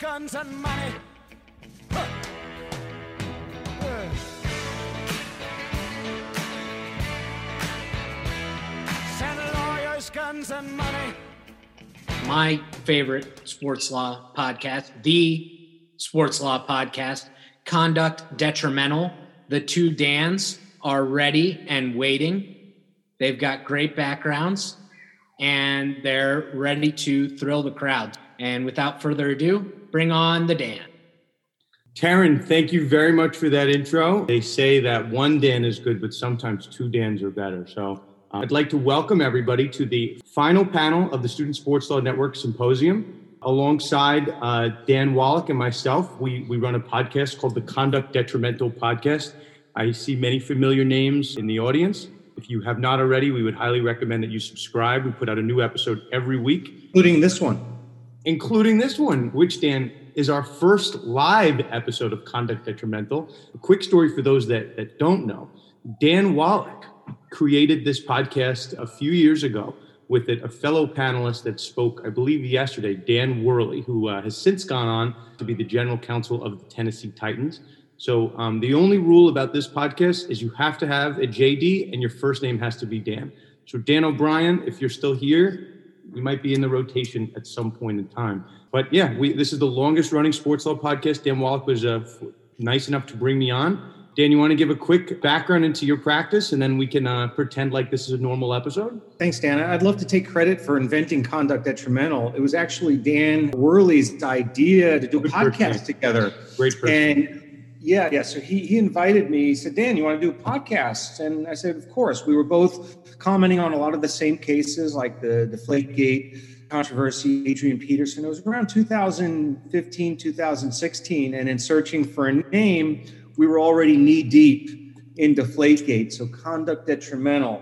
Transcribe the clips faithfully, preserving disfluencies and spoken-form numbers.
guns, and money. Huh. Uh. Send lawyers, guns, and money. My favorite sports law podcast, the sports law podcast, Conduct Detrimental. The two Dans are ready and waiting. They've got great backgrounds, and they're ready to thrill the crowd. And without further ado, bring on the Dan. Taryn, thank you very much for that intro. They say that one Dan is good, but sometimes two Dans are better. So uh, I'd like to welcome everybody to the final panel of the Student Sports Law Network Symposium. Alongside uh, Dan Wallach and myself, we, we run a podcast called the Conduct Detrimental Podcast. I see many familiar names in the audience. If you have not already, we would highly recommend that you subscribe. We put out a new episode every week. Including this one. Including this one, which, Dan, is our first live episode of Conduct Detrimental. A quick story for those that, that don't know. Dan Wallach created this podcast a few years ago with it, a fellow panelist that spoke, I believe, yesterday, Dan Worley, who uh, has since gone on to be the general counsel of the Tennessee Titans. So um, the only rule about this podcast is you have to have a J D and your first name has to be Dan. So Dan O'Brien, if you're still here, you might be in the rotation at some point in time. But yeah, we, this is the longest running sports law podcast. Dan Wallach was uh, f- nice enough to bring me on. Dan, you want to give a quick background into your practice, and then we can uh, pretend like this is a normal episode? Thanks, Dan. I'd love to take credit for inventing Conduct Detrimental. It was actually Dan Worley's idea to do a Good podcast person. together. Great person. And yeah, yeah. So he, he invited me. He said, Dan, you want to do a podcast? And I said, of course. We were both commenting on a lot of the same cases, like the Deflategate controversy, Adrian Peterson. It was around two thousand fifteen, two thousand sixteen. And in searching for a name, we were already knee deep in Deflategate. So Conduct Detrimental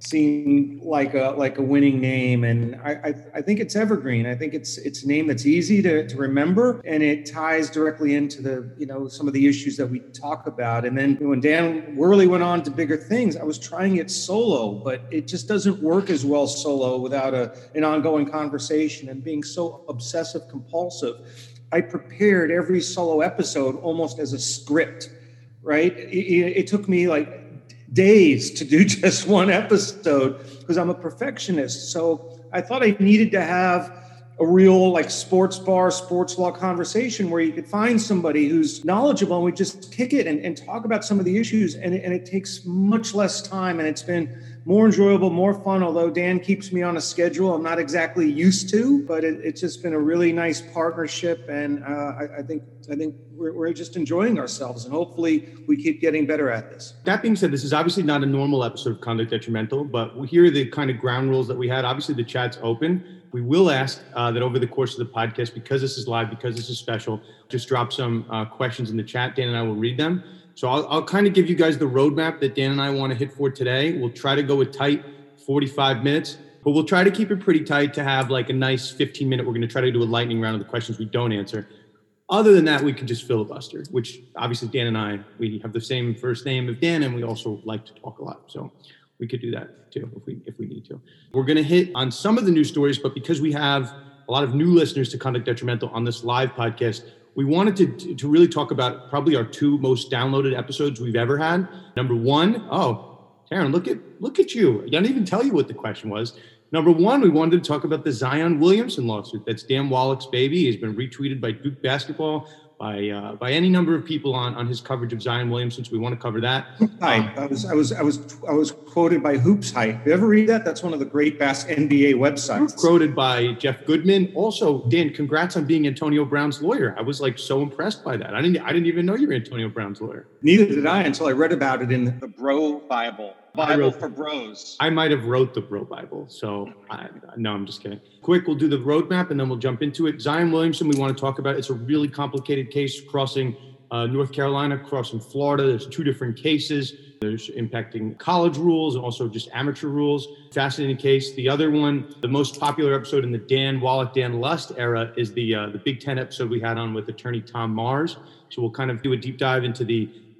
seemed like a like a winning name, and I, I I think it's evergreen. I think it's it's a name that's easy to, to remember, and it ties directly into the you know some of the issues that we talk about. And then when Dan Worley went on to bigger things, I was trying it solo, but it just doesn't work as well solo without a an ongoing conversation and being so obsessive compulsive. I prepared every solo episode almost as a script. Right? It, it took me like days to do just one episode because I'm a perfectionist. So I thought I needed to have a real like sports bar, sports law conversation where you could find somebody who's knowledgeable and we just kick it and, and talk about some of the issues. And it, and it takes much less time, and it's been more enjoyable, more fun, although Dan keeps me on a schedule I'm not exactly used to, but it, it's just been a really nice partnership. And uh, I, I think I think we're, we're just enjoying ourselves, and hopefully we keep getting better at this. That being said, this is obviously not a normal episode of Conduct Detrimental, but here are the kind of ground rules that we had. Obviously, the chat's open. We will ask uh, that over the course of the podcast, because this is live, because this is special, just drop some uh, questions in the chat. Dan and I will read them. So I'll, I'll kind of give you guys the roadmap that Dan and I want to hit for today. We'll try to go with tight forty-five minutes, but we'll try to keep it pretty tight to have like a nice fifteen minute. We're going to try to do a lightning round of the questions we don't answer. Other than that, we can just filibuster, which obviously Dan and I, we have the same first name of Dan, and we also like to talk a lot. So we could do that too if we if we need to. We're going to hit on some of the news stories, but because we have a lot of new listeners to Conduct Detrimental on this live podcast, we wanted to, to really talk about probably our two most downloaded episodes we've ever had. Number one, oh, Taryn, look at look at you. I didn't even tell you what the question was. Number one, we wanted to talk about the Zion Williamson lawsuit. That's Dan Wallach's baby. He's been retweeted by Duke Basketball, by uh, by any number of people on, on his coverage of Zion Williamson. So we want to cover that. Hi, um, I was I was I was I was quoted by Hoops Hype. You ever read that? That's one of the great bas- N B A websites. Quoted by Jeff Goodman. Also, Dan, congrats on being Antonio Brown's lawyer. I was like so impressed by that. I didn't I didn't even know you were Antonio Brown's lawyer. Neither did I until I read about it in the Bro Bible. Bible wrote, for bros. I might have wrote the Bro Bible. So I, no, I'm just kidding. Quick, we'll do the roadmap and then we'll jump into it. Zion Williamson, we want to talk about. It's a really complicated case crossing uh, North Carolina, crossing Florida. There's two different cases. There's impacting college rules and also just amateur rules. Fascinating case. The other one, the most popular episode in the Dan Wallach, Dan Lust era is the uh, the Big Ten episode we had on with attorney Tom Mars. So we'll kind of do a deep dive into the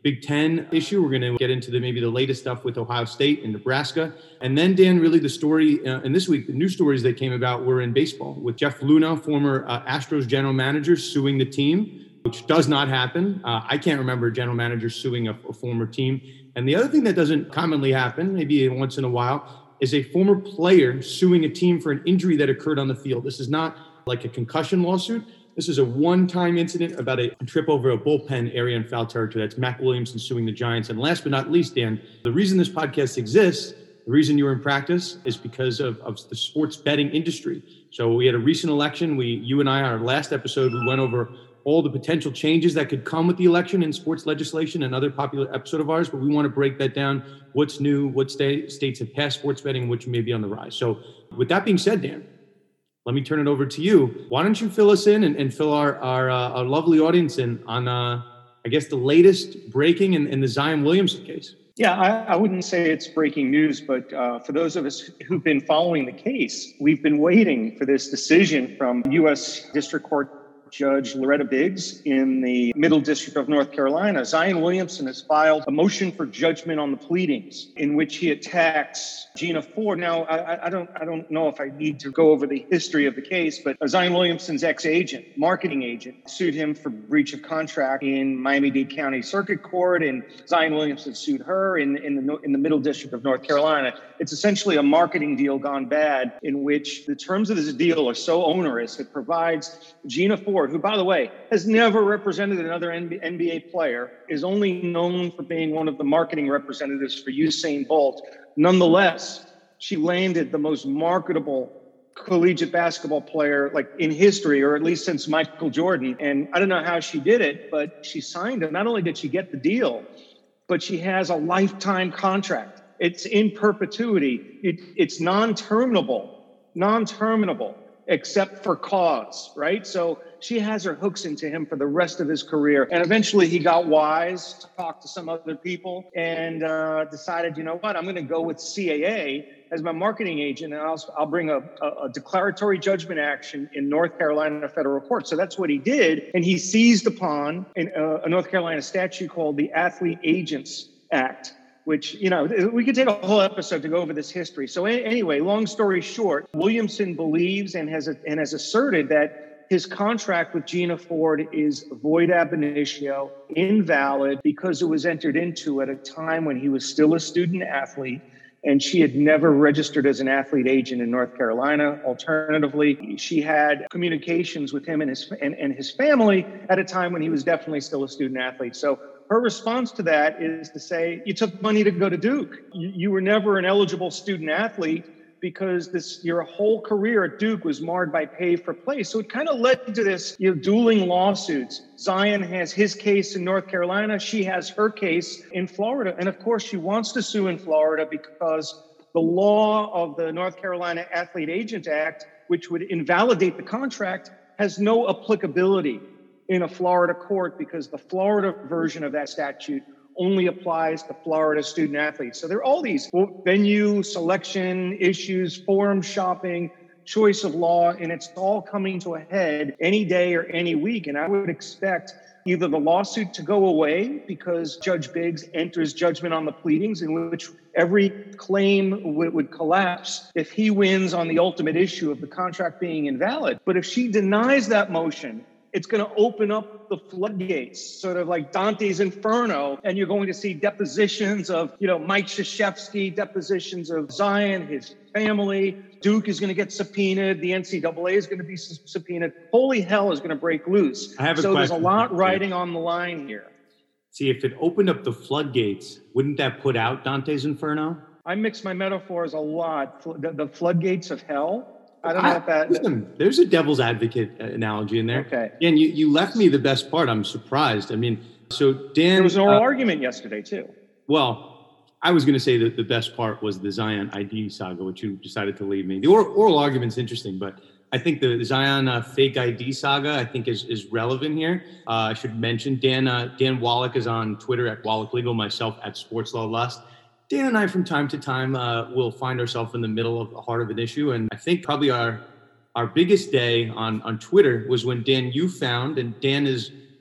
Big Ten issue. We're going to get into the maybe the latest stuff with Ohio State and Nebraska. And then, Dan, really the story, uh, and this week, the news stories that came about were in baseball with Jeff Luna, former uh, Astros general manager, suing the team, which does not happen. Uh, I can't remember a general manager suing a, a former team. And the other thing that doesn't commonly happen, maybe once in a while, is a former player suing a team for an injury that occurred on the field. This is not like a concussion lawsuit. This is a one-time incident about a trip over a bullpen area in foul territory. That's Mac Williamson suing the Giants. And last but not least, Dan, the reason this podcast exists, the reason you're in practice, is because of, of the sports betting industry. So we had a recent election. We, you and I, our last episode, we went over all the potential changes that could come with the election in sports legislation, another popular episode of ours, but we want to break that down. What's new, what state, states have passed sports betting, and which may be on the rise. So with that being said, Dan, let me turn it over to you. Why don't you fill us in and, and fill our our, uh, our lovely audience in on, uh, I guess, the latest breaking in, in the Zion Williamson case? Yeah, I, I wouldn't say it's breaking news, but uh, for those of us who've been following the case, we've been waiting for this decision from U S District Court Judge Loretta Biggs in the Middle District of North Carolina. Zion Williamson has filed a motion for judgment on the pleadings in which he attacks Gina Ford. Now, I, I don't I don't know if I need to go over the history of the case, but Zion Williamson's ex-agent, marketing agent, sued him for breach of contract in Miami-Dade County Circuit Court, and Zion Williamson sued her in, in, the, in the Middle District of North Carolina. It's essentially a marketing deal gone bad in which the terms of this deal are so onerous, it provides Gina Ford, who, by the way, has never represented another N B A player, is only known for being one of the marketing representatives for Usain Bolt. Nonetheless, she landed the most marketable collegiate basketball player like in history, or at least since Michael Jordan. And I don't know how she did it, but she signed it. Not only did she get the deal, but she has a lifetime contract. It's in perpetuity. It, it's non-terminable, non-terminable, except for cause, right? So she has her hooks into him for the rest of his career. And eventually he got wise, to talk to some other people, and uh, decided, you know what, I'm going to go with C A A as my marketing agent, and I'll, I'll bring a, a, a declaratory judgment action in North Carolina federal court. So that's what he did. And he seized upon an, uh, a North Carolina statute called the Athlete Agents Act, which, you know, we could take a whole episode to go over this history. So anyway, long story short, Williamson believes and has and has asserted that his contract with Gina Ford is void ab initio, invalid, because it was entered into at a time when he was still a student athlete, and she had never registered as an athlete agent in North Carolina. Alternatively, she had communications with him and his and, and his family at a time when he was definitely still a student athlete. So her response to that is to say, you took money to go to Duke. You, you were never an eligible student athlete because this your whole career at Duke was marred by pay for play. So it kind of led to this, you know, dueling lawsuits. Zion has his case in North Carolina. She has her case in Florida. And of course, she wants to sue in Florida because the law of the North Carolina Athlete Agent Act, which would invalidate the contract, has no applicability in a Florida court because the Florida version of that statute only applies to Florida student athletes. So there are all these venue selection issues, forum shopping, choice of law, and it's all coming to a head any day or any week. And I would expect either the lawsuit to go away because Judge Biggs enters judgment on the pleadings, in which every claim w- would collapse if he wins on the ultimate issue of the contract being invalid. But if she denies that motion, it's going to open up the floodgates, sort of like Dante's Inferno, and you're going to see depositions of, you know, Mike Krzyzewski, depositions of Zion, his family. Duke is going to get subpoenaed. The N C double A is going to be subpoenaed. Holy hell is going to break loose. I have a so question. There's a lot riding on the line here. See, if it opened up the floodgates, wouldn't that put out Dante's Inferno? I mix my metaphors a lot. The, the floodgates of hell. I don't know I, if that... Listen, there's a devil's advocate analogy in there. Okay. And you, you left me the best part. I'm surprised. I mean, so Dan... There was an oral uh, argument yesterday, too. Well, I was going to say that the best part was the Zion I D saga, which you decided to leave me. The oral, oral argument's interesting, but I think the Zion uh, fake I D saga, I think, is is relevant here. Uh, I should mention Dan uh, Dan Wallach is on Twitter at Wallach Legal, myself at Sports Law Lust. Dan and I, from time to time, uh, will find ourselves in the middle of the heart of an issue. And I think probably our our biggest day on, on Twitter was when, Dan, you found, and Dan is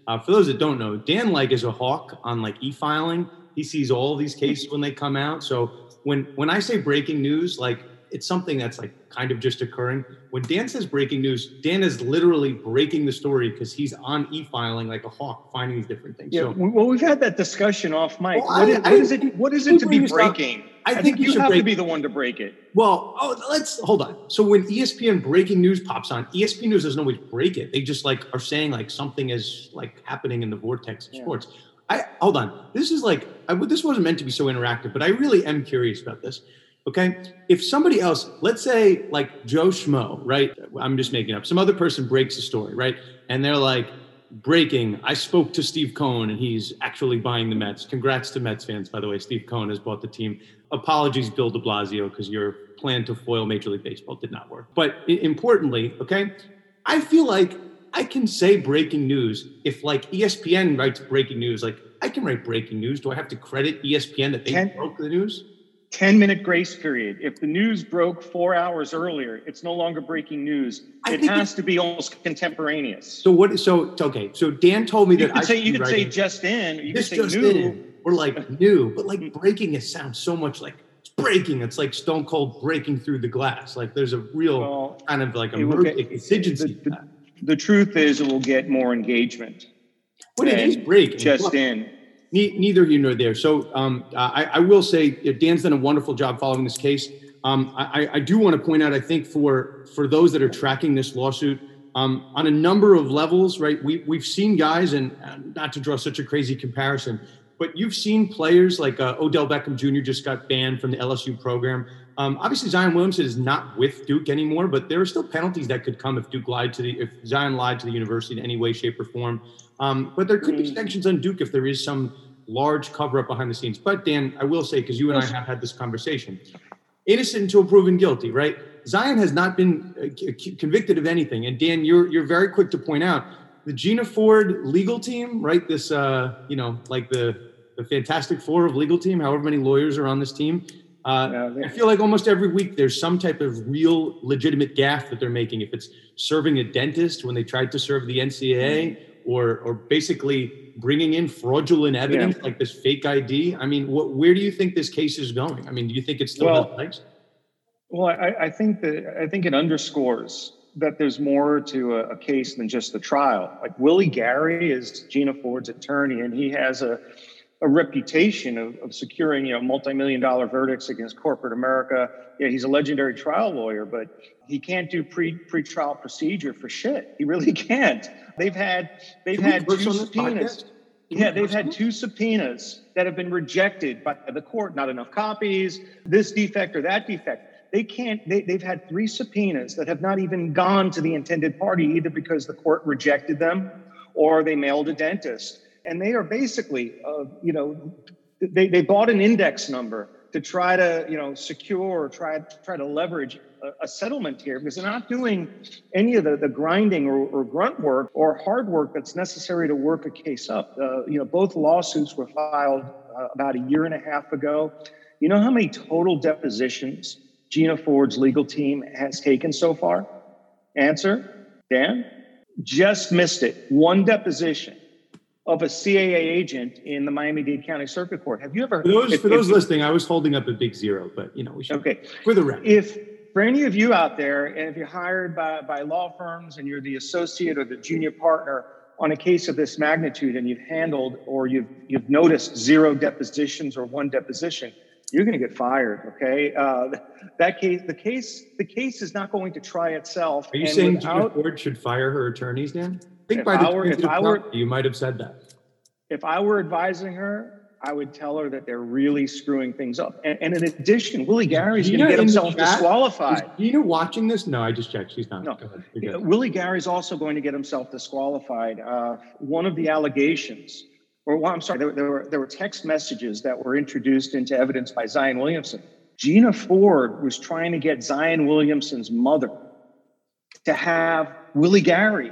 uh, for those that don't know, Dan like is a hawk on like e-filing. He sees all these cases when they come out. So when when I say breaking news, like it's something that's like kind of just occurring. When Dan says breaking news, Dan is literally breaking the story because he's on e-filing like a hawk, finding these different things. Yeah, So, well, we've had that discussion off mic. Well, what, I- is, what I- is it? What is it to be breaking? I I, think think you you should have break- to be the one to break it. well, oh, let's hold on. So when E S P N breaking news pops on, E S P N News doesn't always break it. They just like are saying like something is like happening in the vortex of Yeah. sports. I hold on. This is like I would. This wasn't meant to be so interactive, but I really am curious about this. Okay, if somebody else, let's say like Joe Schmo, right? I'm just making up. Some other person breaks a story, right? And they're like, breaking, I spoke to Steve Cohen and he's actually buying the Mets. Congrats to Mets fans, by the way. Steve Cohen has bought the team. Apologies, Bill de Blasio, because your plan to foil Major League Baseball did not work. But i- importantly, okay, I feel like I can say breaking news if like E S P N writes breaking news, like I can write breaking news. Do I have to credit E S P N that they Ten- broke the news? ten minute grace period. If the news broke four hours earlier, it's no longer breaking news. I It think has to be almost contemporaneous. So what? So okay. So Dan told me You that could I say should you be could say writing, just in. You could this say just new. in, or like new, but like breaking it sounds so much like it's breaking. It's like Stone Cold breaking through the glass. Like there's a real Well, kind of like it will emergency get- exigency. the- to that. The truth is, it will get more engagement. But it than is breaking. Just Look, in. Ne- neither here nor there. So um, I, I will say uh, Dan's done a wonderful job following this case. Um, I, I do want to point out, I think for for those that are tracking this lawsuit, um, on a number of levels, right? We we've seen guys, and uh, not to draw such a crazy comparison, but you've seen players like uh, Odell Beckham Junior just got banned from the L S U program. Um, obviously, Zion Williamson is not with Duke anymore, but there are still penalties that could come if Duke lied to the if Zion lied to the university in any way, shape, or form. Um, but there could be sanctions on Duke if there is some large cover up behind the scenes. But Dan, I will say, because you and I have had this conversation, innocent until proven guilty, right? Zion has not been uh, c- convicted of anything. And Dan, you're you're very quick to point out the Gina Ford legal team, right? This, uh, you know, like the the Fantastic Four of legal team, however many lawyers are on this team. Uh, Yeah, they- I feel like almost every week there's some type of real legitimate gaffe that they're making. If it's serving a dentist when they tried to serve the N C double A, or or basically bringing in fraudulent evidence Yeah. like this fake I D. I mean, what, where do you think this case is going? I mean, do you think it's still Well, has legs? Well, I, I think that I think it underscores that there's more to a, a case than just the trial. Like Willie Gary is Gina Ford's attorney, and he has a a reputation of, of securing, you know, multi-million dollar verdicts against corporate America. Yeah, he's a legendary trial lawyer, but he can't do pre pre-trial procedure for shit. He really can't. They've had they've Can we had curse two on this subpoenas. podcast? Can Yeah, we they've curse had on two subpoenas that have been rejected by the court. Not enough copies, this defect or that defect. They can't, they, they've had three subpoenas that have not even gone to the intended party, either because the court rejected them or they mailed a dentist. And they are basically, uh, you know, they, they bought an index number to try to, you know, secure or try, try to leverage a, a settlement here, because they're not doing any of the, the grinding or, or grunt work or hard work that's necessary to work a case up. Uh, you know, both lawsuits were filed uh, about a year and a half ago. You know how many total depositions Gina Ford's legal team has taken so far? Answer, Dan? Just missed it. One deposition of a C A A agent in the Miami-Dade County Circuit Court. Have you ever? For those, if- for those if- listening, I was holding up a big zero, but you know, we should, Okay. for the record. If for any of you out there, and if you're hired by, by law firms and you're the associate or the junior partner on a case of this magnitude, and you've handled or you've you've noticed zero depositions or one deposition, you're going to get fired. Okay, uh, that case, the case, the case is not going to try itself. Are you and saying Gina without- Ford should fire her attorneys, Dan? I think If by the I were- if transcript I were- property, you might have said that. if I were advising her, I would tell her that they're really screwing things up. And, and in addition, Willie Gary's going Gina to get in the himself chat? disqualified. Is Gina watching this? No, I just checked. She's not. No. Go ahead. You're good. Willie Gary's also going to get himself disqualified. Uh, one of the allegations, or well, I'm sorry, there, there were there were text messages that were introduced into evidence by Zion Williamson. Gina Ford was trying to get Zion Williamson's mother to have Willie Gary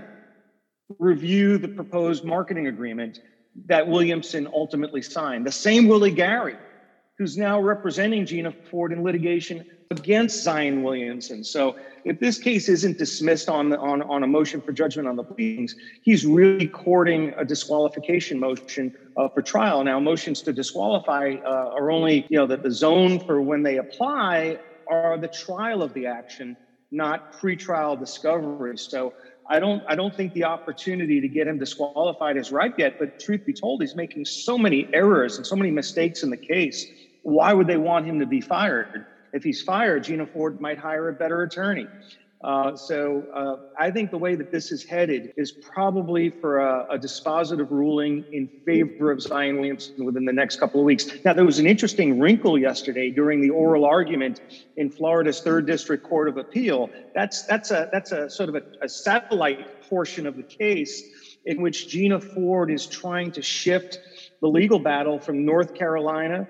review the proposed marketing agreement that Williamson ultimately signed. The same Willie Gary, who's now representing Gina Ford in litigation against Zion Williamson. So if this case isn't dismissed on the, on, on a motion for judgment on the pleadings, he's really courting a disqualification motion uh, for trial. Now, motions to disqualify uh, are only, you know, that the zone for when they apply are the trial of the action, not pretrial discovery. So I don't I don't think the opportunity to get him disqualified is ripe yet, but truth be told, he's making so many errors and so many mistakes in the case. Why would they want him to be fired? If he's fired, Gina Ford might hire a better attorney. Uh, so uh, I think the way that this is headed is probably for a, a dispositive ruling in favor of Zion Williamson within the next couple of weeks. Now, there was an interesting wrinkle yesterday during the oral argument in Florida's Third District Court of Appeal. That's that's a that's a sort of a, a satellite portion of the case in which Gina Ford is trying to shift the legal battle from North Carolina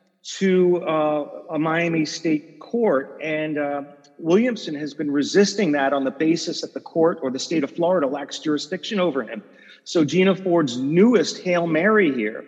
to uh, a Miami State court. And uh, Williamson has been resisting that on the basis that the court or the state of Florida lacks jurisdiction over him. So Gina Ford's newest Hail Mary here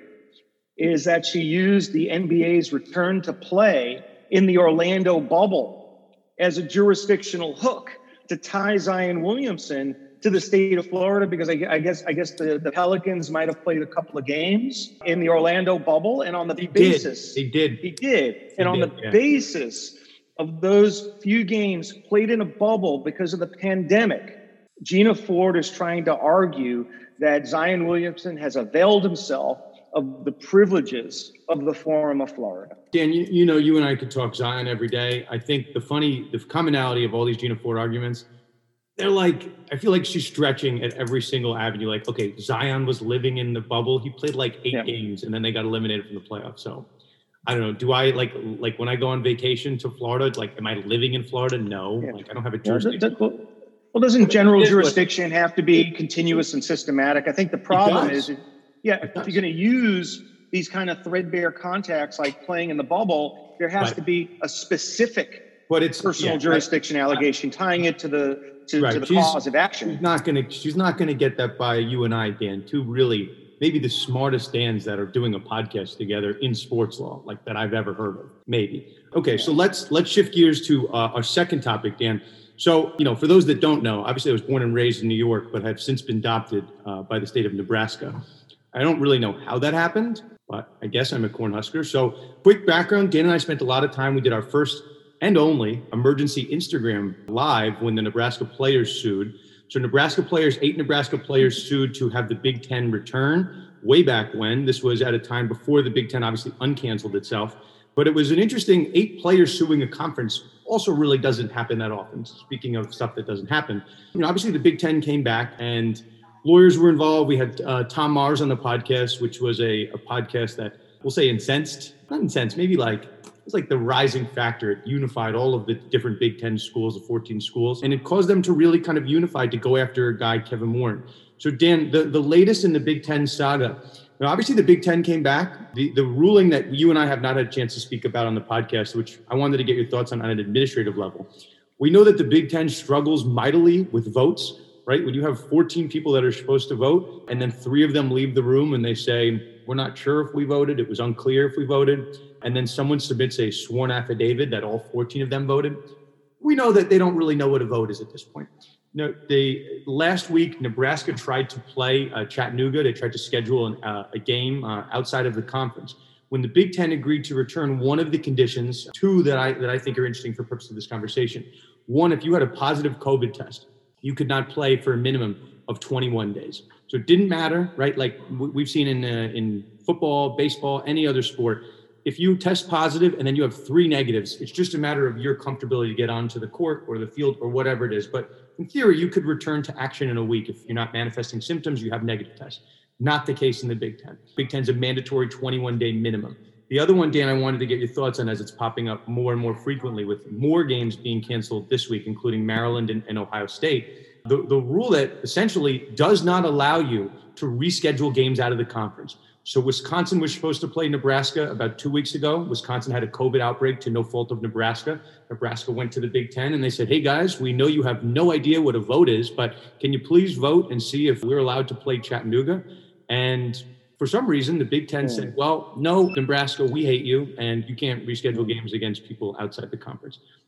is that she used the N B A's return to play in the Orlando bubble as a jurisdictional hook to tie Zion Williamson to the state of Florida, because I, I guess I guess the, the Pelicans might have played a couple of games in the Orlando bubble, and on the he basis did. he did he did, and he on did, the yeah. basis of those few games played in a bubble because of the pandemic, Gina Ford is trying to argue that Zion Williamson has availed himself of the privileges of the Forum of Florida. Dan, you, you know, you and I could talk Zion every day. I think the funny, the commonality of all these Gina Ford arguments, they're like, I feel like she's stretching at every single avenue. Like, okay, Zion was living in the bubble. He played like eight Yeah. games and then they got eliminated from the playoffs. So I don't know. Do I like, like when I go on vacation to Florida, like, am I living in Florida? No, Yeah. like I don't have a Well, jurisdiction. th- th- well, doesn't general It is what- jurisdiction have to be continuous and systematic? I think the problem does. is, yeah, It if does. you're going to use these kind of threadbare contacts like playing in the bubble, there has Right. to be a specific But it's personal yeah, jurisdiction allegation tying it to the to, Right. to the She's- cause of She's action. not gonna. She's not gonna get that by you and I, Dan. Two really, maybe the smartest Dans that are doing a podcast together in sports law, like that I've ever heard of. Maybe. Okay, so let's let's shift gears to uh, our second topic, Dan. So, you know, for those that don't know, obviously I was born and raised in New York, but have since been adopted uh, by the state of Nebraska. I don't really know how that happened, but I guess I'm a Cornhusker. So, quick background: Dan and I spent a lot of time. We did our first and only emergency Instagram live when the Nebraska players sued. So Nebraska players, eight Nebraska players sued to have the Big Ten return way back when. This was at a time before the Big Ten obviously uncanceled itself. But it was an interesting eight players suing a conference also really doesn't happen that often. Speaking of stuff that doesn't happen, you know, obviously the Big Ten came back and lawyers were involved. We had uh, Tom Mars on the podcast, which was a, a podcast that we'll say incensed, not incensed, maybe like, it was like the rising factor. It unified all of the different Big Ten schools, the fourteen schools, and it caused them to really kind of unify to go after a guy, Kevin Warren. So Dan, the, the latest in the Big Ten saga, now obviously the Big Ten came back. The, the ruling that you and I have not had a chance to speak about on the podcast, which I wanted to get your thoughts on on an administrative level. We know that the Big Ten struggles mightily with votes, right? When you have fourteen people that are supposed to vote and then three of them leave the room and they say, we're not sure if we voted, it was unclear if we voted, and then someone submits a sworn affidavit that all fourteen of them voted, we know that they don't really know what a vote is at this point. No, they last week, Nebraska tried to play uh, Chattanooga. They tried to schedule an, uh, a game uh, outside of the conference. When the Big Ten agreed to return, one of the conditions, two that I that I think are interesting for purpose of this conversation. One, if you had a positive COVID test, you could not play for a minimum of twenty-one days. So it didn't matter, right? Like we've seen in uh, in football, baseball, any other sport. If you test positive and then you have three negatives, it's just a matter of your comfortability to get onto the court or the field or whatever it is. But in theory, you could return to action in a week. If you're not manifesting symptoms, you have negative tests. Not the case in the Big Ten. Big Ten's a mandatory twenty-one day minimum. The other one, Dan, I wanted to get your thoughts on as it's popping up more and more frequently with more games being canceled this week, including Maryland and, and Ohio State. The, the rule that essentially does not allow you to reschedule games out of the conference. So Wisconsin was supposed to play Nebraska about two weeks ago. Wisconsin had a COVID outbreak to no fault of Nebraska. Nebraska went to the Big Ten and they said, hey guys, we know you have no idea what a vote is, but can you please vote and see if we're allowed to play Chattanooga? And for some reason, the Big Ten mm. said, well, no, Nebraska, we hate you and you can't reschedule games against people outside the conference.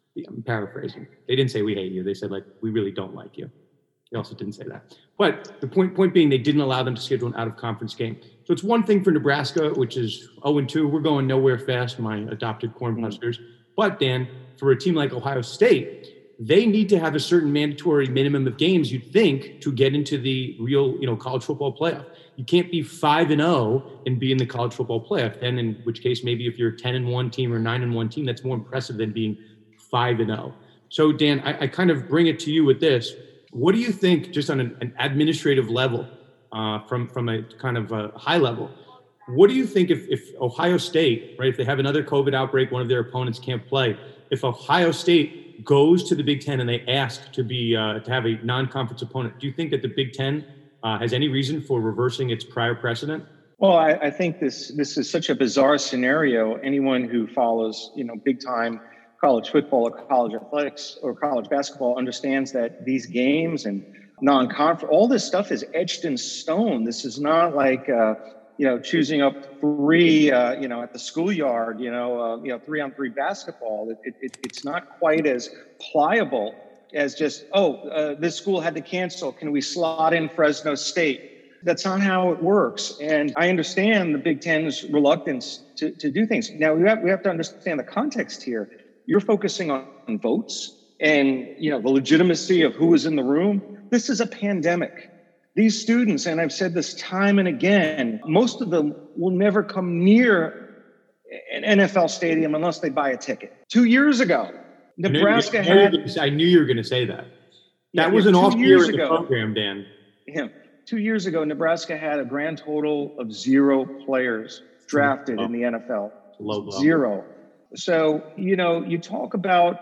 I'm paraphrasing. They didn't say we hate you. They said like, we really don't like you. They also didn't say that. But the point point being, they didn't allow them to schedule an out-of-conference game. So it's one thing for Nebraska, which is oh and two. We're going nowhere fast, my adopted Cornhuskers. Mm-hmm. But, Dan, for a team like Ohio State, they need to have a certain mandatory minimum of games, you'd think, to get into the real, you know, college football playoff. You can't be five and oh and be in the college football playoff. Then, in which case, maybe if you're a ten and one team or nine and one team, that's more impressive than being five and oh. So, Dan, I, I kind of bring it to you with this. What do you think, just on an, an administrative level, uh, from, from a kind of a high level, what do you think if, if Ohio State, right, if they have another COVID outbreak, one of their opponents can't play, if Ohio State goes to the Big Ten and they ask to be uh, to have a non-conference opponent, do you think that the Big Ten uh, has any reason for reversing its prior precedent? Well, I, I think this this is such a bizarre scenario. Anyone who follows, you know, big-time college football or college athletics or college basketball understands that these games and non-conference, all this stuff is etched in stone. This is not like, uh, you know, choosing up three, uh, you know, at the schoolyard, you know, uh, you know, three on three basketball. It, it, it's not quite as pliable as just, oh, uh, this school had to cancel. Can we slot in Fresno State? That's not how it works. And I understand the Big Ten's reluctance to, to do things. Now, we have, we have to understand the context here. You're focusing on votes and, you know, the legitimacy of who was in the room. This is a pandemic. These students, and I've said this time and again, most of them will never come near an N F L stadium unless they buy a ticket. Two years ago, Nebraska I had... I knew you were going to say that. That yeah, was yeah, an off year in the ago, program, Dan. Yeah. Two years ago, Nebraska had a grand total of zero players drafted oh. in the N F L. Low blow. Zero. So, you know, you talk about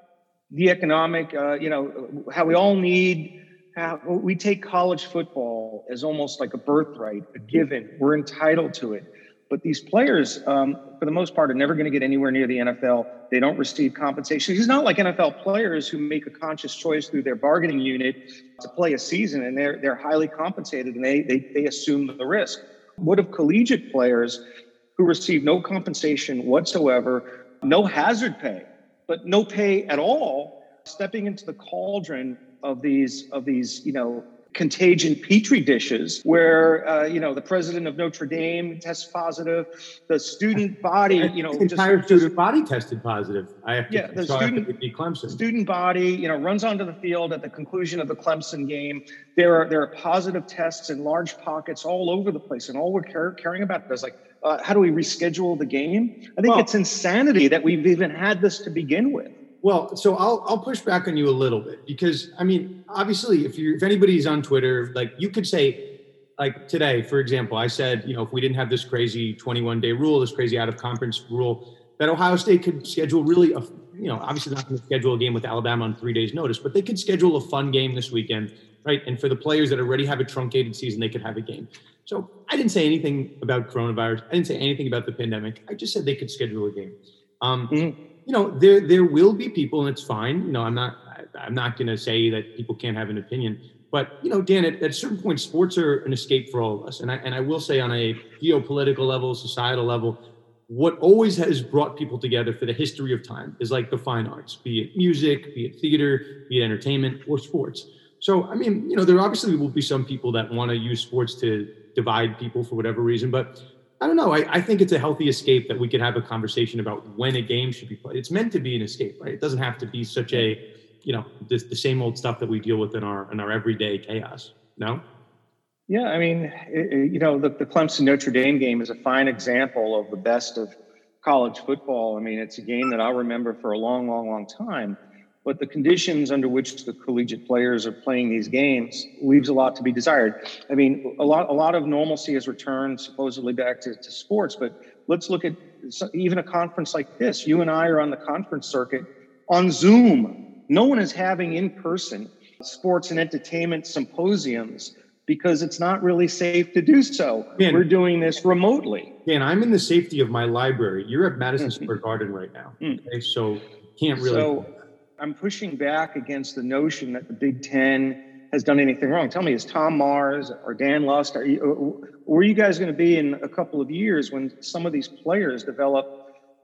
the economic, uh, you know, how we all need, how we take college football as almost like a birthright, a given. We're entitled to it. But these players, um, for the most part, are never going to get anywhere near the N F L. They don't receive compensation. It's not like N F L players who make a conscious choice through their bargaining unit to play a season, and they're they're highly compensated, and they they they assume the risk. What of collegiate players who receive no compensation whatsoever, no hazard pay, but no pay at all, stepping into the cauldron of these of these, you know, contagion petri dishes where, uh, you know, the president of Notre Dame tests positive, the student body, you know, the entire just, student body tested positive. I have to, yeah, the so student, I have to Clemson. student body, you know, runs onto the field at the conclusion of the Clemson game. There are there are positive tests in large pockets all over the place, and all we're car- caring about is like, uh, how do we reschedule the game? I think well, it's insanity that we've even had this to begin with. Well, so I'll I'll push back on you a little bit because I mean, obviously, if you if anybody's on Twitter, like you could say, like today, for example, I said, you know, if we didn't have this crazy twenty-one day rule, this crazy out of conference rule, that Ohio State could schedule really, a, you know, obviously not going to schedule a game with Alabama on three days' notice, but they could schedule a fun game this weekend, right? And for the players that already have a truncated season, they could have a game. So I didn't say anything about coronavirus. I didn't say anything about the pandemic. I just said they could schedule a game. Um, mm-hmm. You know, there there will be people, and it's fine. You know, I'm not I, I'm not going to say that people can't have an opinion. But, you know, Dan, at, at a certain point, sports are an escape for all of us. And I, and I will say on a geopolitical level, societal level, what always has brought people together for the history of time is like the fine arts, be it music, be it theater, be it entertainment, or sports. So, I mean, you know, there obviously will be some people that want to use sports to divide people for whatever reason. But I don't know. I, I think it's a healthy escape that we could have a conversation about when a game should be played. It's meant to be an escape, right? It doesn't have to be such a, you know, the, the same old stuff that we deal with in our in our everyday chaos. No? Yeah, I mean, it, you know, the, the Clemson Notre Dame game is a fine example of the best of college football. I mean, it's a game that I'll remember for a long, long, long time. But the conditions under which the collegiate players are playing these games leaves a lot to be desired. I mean, a lot, a lot of normalcy has returned supposedly back to, to sports. But let's look at even a conference like this. You and I are on the conference circuit on Zoom. No one is having in-person sports and entertainment symposiums because it's not really safe to do so. Man, we're doing this remotely. Dan, I'm in the safety of my library. You're at Madison mm-hmm. Square Garden right now. Mm. Okay, so can't really. So I'm pushing back against the notion that the Big Ten has done anything wrong. Tell me, is Tom Mars or Dan Lust, are you, where are you guys going to be in a couple of years when some of these players develop,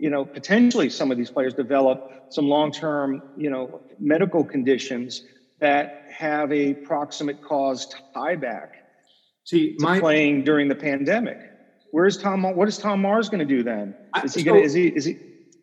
you know, potentially some of these players develop some long-term, you know, medical conditions that have a proximate cause tie back See, to my playing during the pandemic. Where's Tom? What is Tom Mars going to do then? Is he so, going to? Is he? Is he?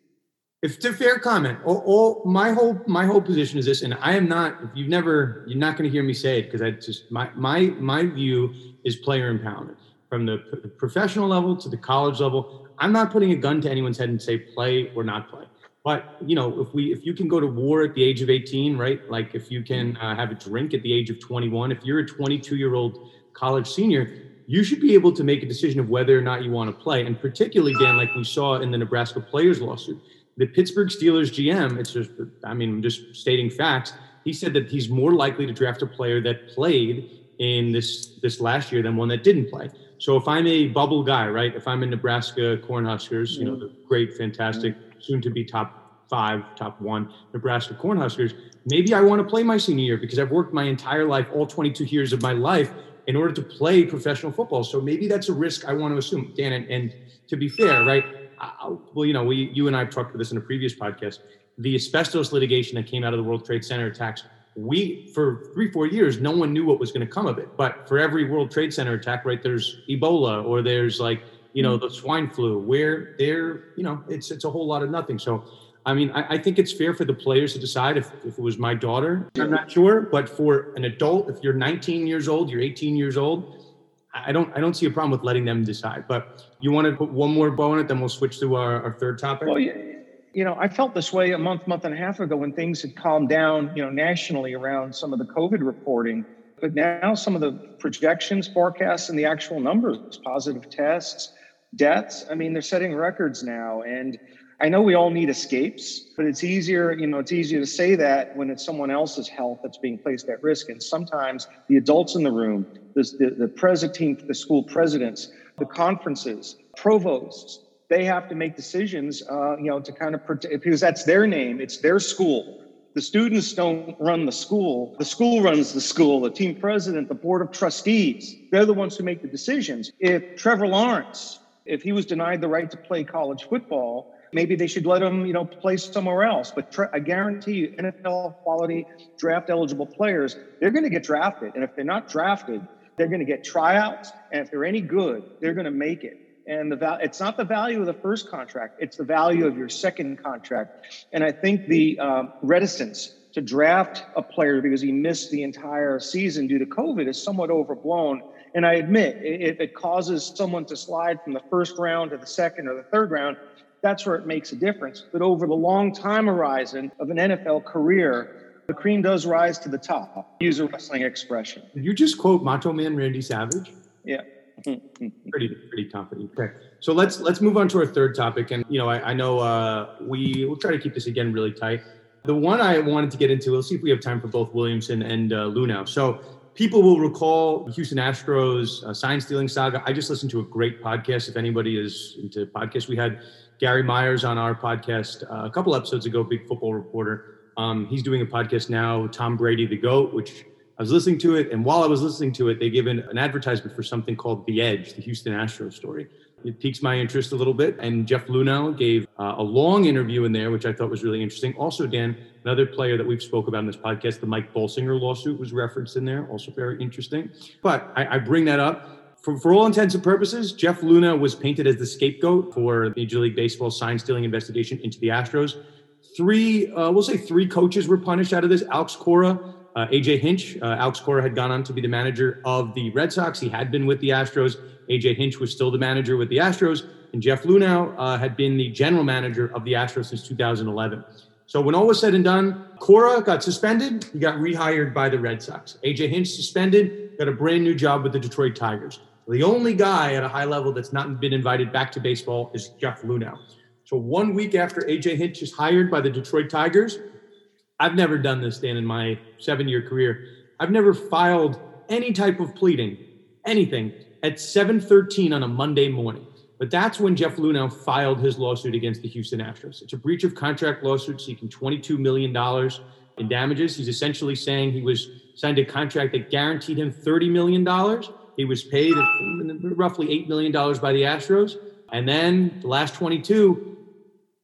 If it's a fair comment, all, all my whole my whole position is this, and I am not. If you've never, you're not going to hear me say it because I just my my my view is player empowerment from the, the professional level to the college level. I'm not putting a gun to anyone's head and say play or not play. But you know, if we if you can go to war at the age of eighteen, right? Like if you can uh, have a drink at the age of twenty-one, if you're a twenty-two year old college senior, you should be able to make a decision of whether or not you want to play. And particularly, Dan, like we saw in the Nebraska players lawsuit, the Pittsburgh Steelers G M, it's just, I mean, I'm just stating facts. He said that he's more likely to draft a player that played in this this last year than one that didn't play. So if I'm a bubble guy, right? If I'm in Nebraska Cornhuskers, you know, the great, fantastic, soon to be top five, top one Nebraska Cornhuskers, maybe I want to play my senior year because I've worked my entire life, all twenty-two years of my life, in order to play professional football. So maybe that's a risk I want to assume, Dan. And, and to be fair, right? I, well, you know, we, you and I have talked about this in a previous podcast. The asbestos litigation that came out of the World Trade Center attacks, we, for three, four years, no one knew what was going to come of it. But for every World Trade Center attack, right, there's Ebola or there's like, you know, the swine flu where there, you know, it's it's a whole lot of nothing. So, I mean, I, I think it's fair for the players to decide if, if it was my daughter. I'm not sure. But for an adult, if you're nineteen years old, you're eighteen years old, I don't I don't see a problem with letting them decide. But you want to put one more bow on it, then we'll switch to our, our third topic? Well, yeah. You know, I felt this way a month, month and a half ago when things had calmed down, you know, nationally around some of the COVID reporting. But now some of the projections, forecasts, and the actual numbers, positive tests, deaths, I mean, they're setting records now. And I know we all need escapes, but it's easier, you know, it's easier to say that when it's someone else's health that's being placed at risk. And sometimes the adults in the room, the, the, the president team, the school presidents, the conferences, provosts, they have to make decisions, uh, you know, to kind of protect, because that's their name. It's their school. The students don't run the school. The school runs the school. The team president, the board of trustees, they're the ones who make the decisions. If Trevor Lawrence, if he was denied the right to play college football, maybe they should let him, you know, play somewhere else. But tra- I guarantee you, N F L quality draft eligible players, they're going to get drafted. And if they're not drafted, they're going to get tryouts. And if they're any good, they're going to make it. And the val- it's not the value of the first contract, it's the value of your second contract. And I think the um, reticence to draft a player because he missed the entire season due to COVID is somewhat overblown. And I admit, if it causes someone to slide from the first round to the second or the third round, that's where it makes a difference. But over the long time horizon of an N F L career, the cream does rise to the top. Use a wrestling expression. Did you just quote Macho Man Randy Savage? Yeah. pretty pretty confident. Okay, so let's let's move on to our third topic. And you know, I, I know uh, we will try to keep this again really tight. The one I wanted to get into, we'll see if we have time for both Williamson and uh, Luhnow. So people will recall the Houston Astros uh, sign stealing saga. I just listened to a great podcast. If anybody is into podcasts, we had Gary Myers on our podcast uh, a couple episodes ago, big football reporter. Um, he's doing a podcast now, Tom Brady, the GOAT, which I was listening to it. And while I was listening to it, they gave an, an advertisement for something called The Edge, the Houston Astros story. It piques my interest a little bit. And Jeff Luhnow gave uh, a long interview in there, which I thought was really interesting. Also, Dan, another player that we've spoke about in this podcast, the Mike Bolsinger lawsuit was referenced in there. Also very interesting. But I, I bring that up. For, for all intents and purposes, Jeff Luhnow was painted as the scapegoat for Major League Baseball's sign stealing investigation into the Astros. Three, uh, we'll say three coaches were punished out of this. Alex Cora, uh, A J Hinch. Uh, Alex Cora had gone on to be the manager of the Red Sox. He had been with the Astros. A J Hinch was still the manager with the Astros. And Jeff Luhnow uh, had been the general manager of the Astros since two thousand eleven. So when all was said and done, Cora got suspended. He got rehired by the Red Sox. A J Hinch suspended, got a brand new job with the Detroit Tigers. The only guy at a high level that's not been invited back to baseball is Jeff Luhnow. So one week after A J Hinch is hired by the Detroit Tigers, I've never done this, Dan, in my seven-year career. I've never filed any type of pleading, anything, at seven thirteen on a Monday morning. But that's when Jeff Luhnow filed his lawsuit against the Houston Astros. It's a breach of contract lawsuit seeking twenty-two million dollars in damages. He's essentially saying he was signed a contract that guaranteed him thirty million dollars. He was paid roughly eight million dollars by the Astros. And then the last twenty-two,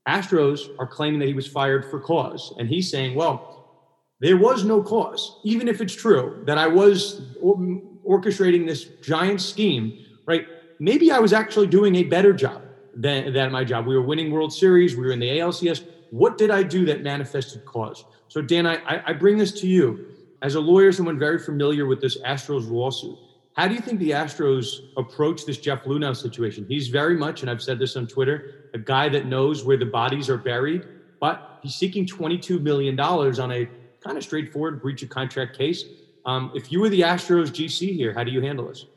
Astros are claiming that he was fired for cause. And he's saying, well, there was no cause, even if it's true that I was orchestrating this giant scheme, right? Maybe I was actually doing a better job than, than my job. We were winning World Series. We were in the A L C S. What did I do that manifested cause? So, Dan, I, I bring this to you. As a lawyer, someone very familiar with this Astros lawsuit, how do you think the Astros approach this Jeff Luhnow situation? He's very much, and I've said this on Twitter, a guy that knows where the bodies are buried, but he's seeking twenty-two million dollars on a kind of straightforward breach of contract case. Um, if you were the Astros G C here, how do you handle this?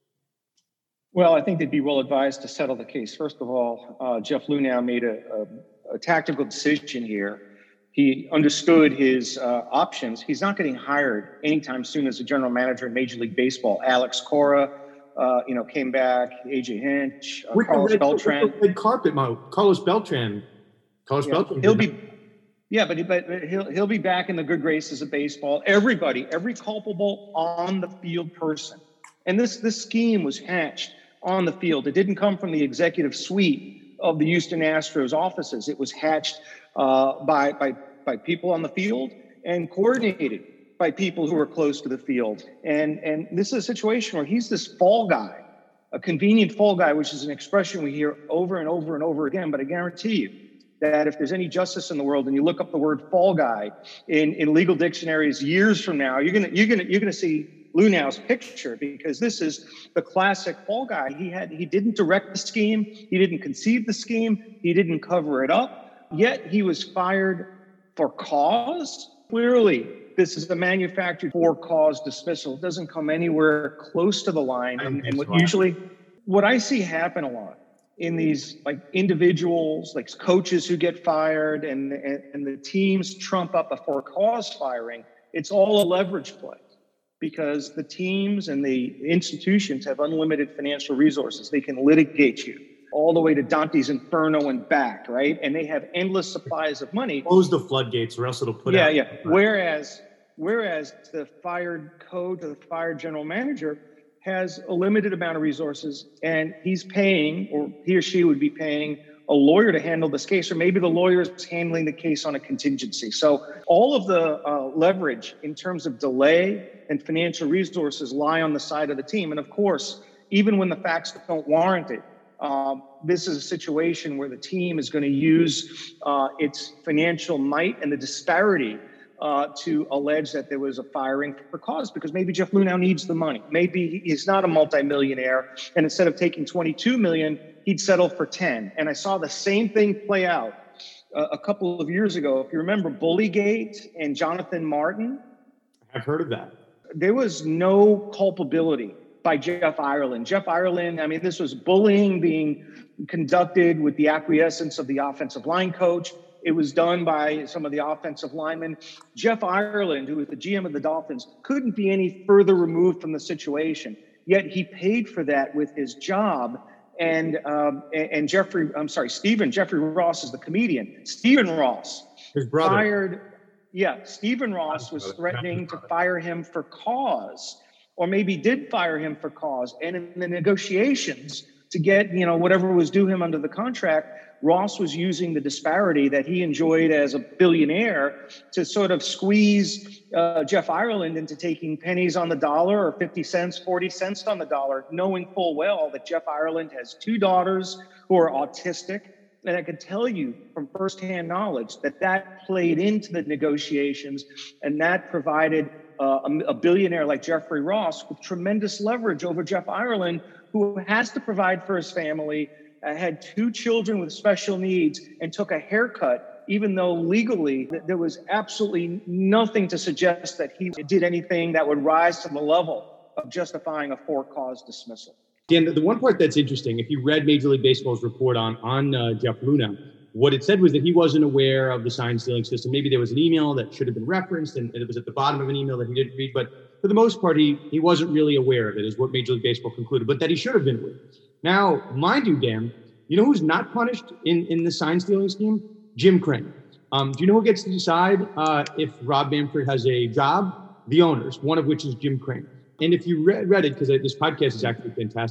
Well, I think they'd be well advised to settle the case. First of all, uh, Jeff Luhnow made a, a, a tactical decision here. He understood his uh, options. He's not getting hired anytime soon as a general manager in Major League Baseball. Alex Cora, uh, you know, came back. A J Hinch, uh, Carlos red, Beltran. Red carpet, Mo. Carlos Beltran. Carlos yeah, Beltran. He'll be, yeah, but, but he'll he'll be back in the good graces of baseball. Everybody, every culpable on the field person, and this this scheme was hatched on the field. It didn't come from the executive suite of the Houston Astros offices. It was hatched uh, by, by, by people on the field and coordinated by people who are close to the field. And, and this is a situation where he's this fall guy, a convenient fall guy, which is an expression we hear over and over and over again. But I guarantee you that if there's any justice in the world and you look up the word fall guy in, in legal dictionaries years from now, you're gonna you're gonna you're gonna see Luhnow's picture, because this is the classic fall guy. He had he didn't direct the scheme, he didn't conceive the scheme, he didn't cover it up, yet he was fired for cause. Clearly, this is a manufactured for cause dismissal. It doesn't come anywhere close to the line. And, and what usually what I see happen a lot in these like individuals, like coaches who get fired and, and, and the teams trump up a for cause firing, it's all a leverage play. Because the teams and the institutions have unlimited financial resources. They can litigate you all the way to Dante's Inferno and back, right? And they have endless supplies of money. Close the floodgates or else it'll put yeah, out. Yeah, yeah. Whereas, whereas the fired coach, the fired general manager has a limited amount of resources, and he's paying, or he or she would be paying, a lawyer to handle this case, or maybe the lawyer is handling the case on a contingency. So all of the uh, leverage in terms of delay and financial resources lie on the side of the team. And of course, even when the facts don't warrant it, um, this is a situation where the team is going to use uh, its financial might and the disparity uh, to allege that there was a firing for cause, because maybe Jeff Luhnow needs the money. Maybe he's not a multimillionaire, and instead of taking twenty-two million dollars, he'd settle for ten. And I saw the same thing play out uh, a couple of years ago. If you remember Bullygate and Jonathan Martin. I've heard of that. There was no culpability by Jeff Ireland. Jeff Ireland, I mean, this was bullying being conducted with the acquiescence of the offensive line coach. It was done by some of the offensive linemen. Jeff Ireland, who was the G M of the Dolphins, couldn't be any further removed from the situation. Yet he paid for that with his job. And um, and Jeffrey, I'm sorry, Stephen, Jeffrey Ross is the comedian. Stephen Ross his brother. fired, yeah, Stephen Ross was threatening to fire him for cause, or maybe did fire him for cause. And in the negotiations to get, you know, whatever was due him under the contract, Ross was using the disparity that he enjoyed as a billionaire to sort of squeeze uh, Jeff Ireland into taking pennies on the dollar, or fifty cents, forty cents on the dollar, knowing full well that Jeff Ireland has two daughters who are autistic. And I can tell you from firsthand knowledge that that played into the negotiations, and that provided uh, a, a billionaire like Jeffrey Ross with tremendous leverage over Jeff Ireland, who has to provide for his family, uh, had two children with special needs, and took a haircut, even though legally there was absolutely nothing to suggest that he did anything that would rise to the level of justifying a for-cause dismissal. Dan, the one part that's interesting, if you read Major League Baseball's report on, on uh, Jeff Luhnow, what it said was that he wasn't aware of the sign stealing system. Maybe there was an email that should have been referenced, and, and it was at the bottom of an email that he didn't read. But for the most part, he, he wasn't really aware of it, is what Major League Baseball concluded, but that he should have been aware. Now, mind you, Dan, you know who's not punished in, in the sign stealing scheme? Jim Crane. Um, do you know who gets to decide uh, if Rob Manfred has a job? The owners, one of which is Jim Crane. And if you read, read it, because this podcast is actually fantastic,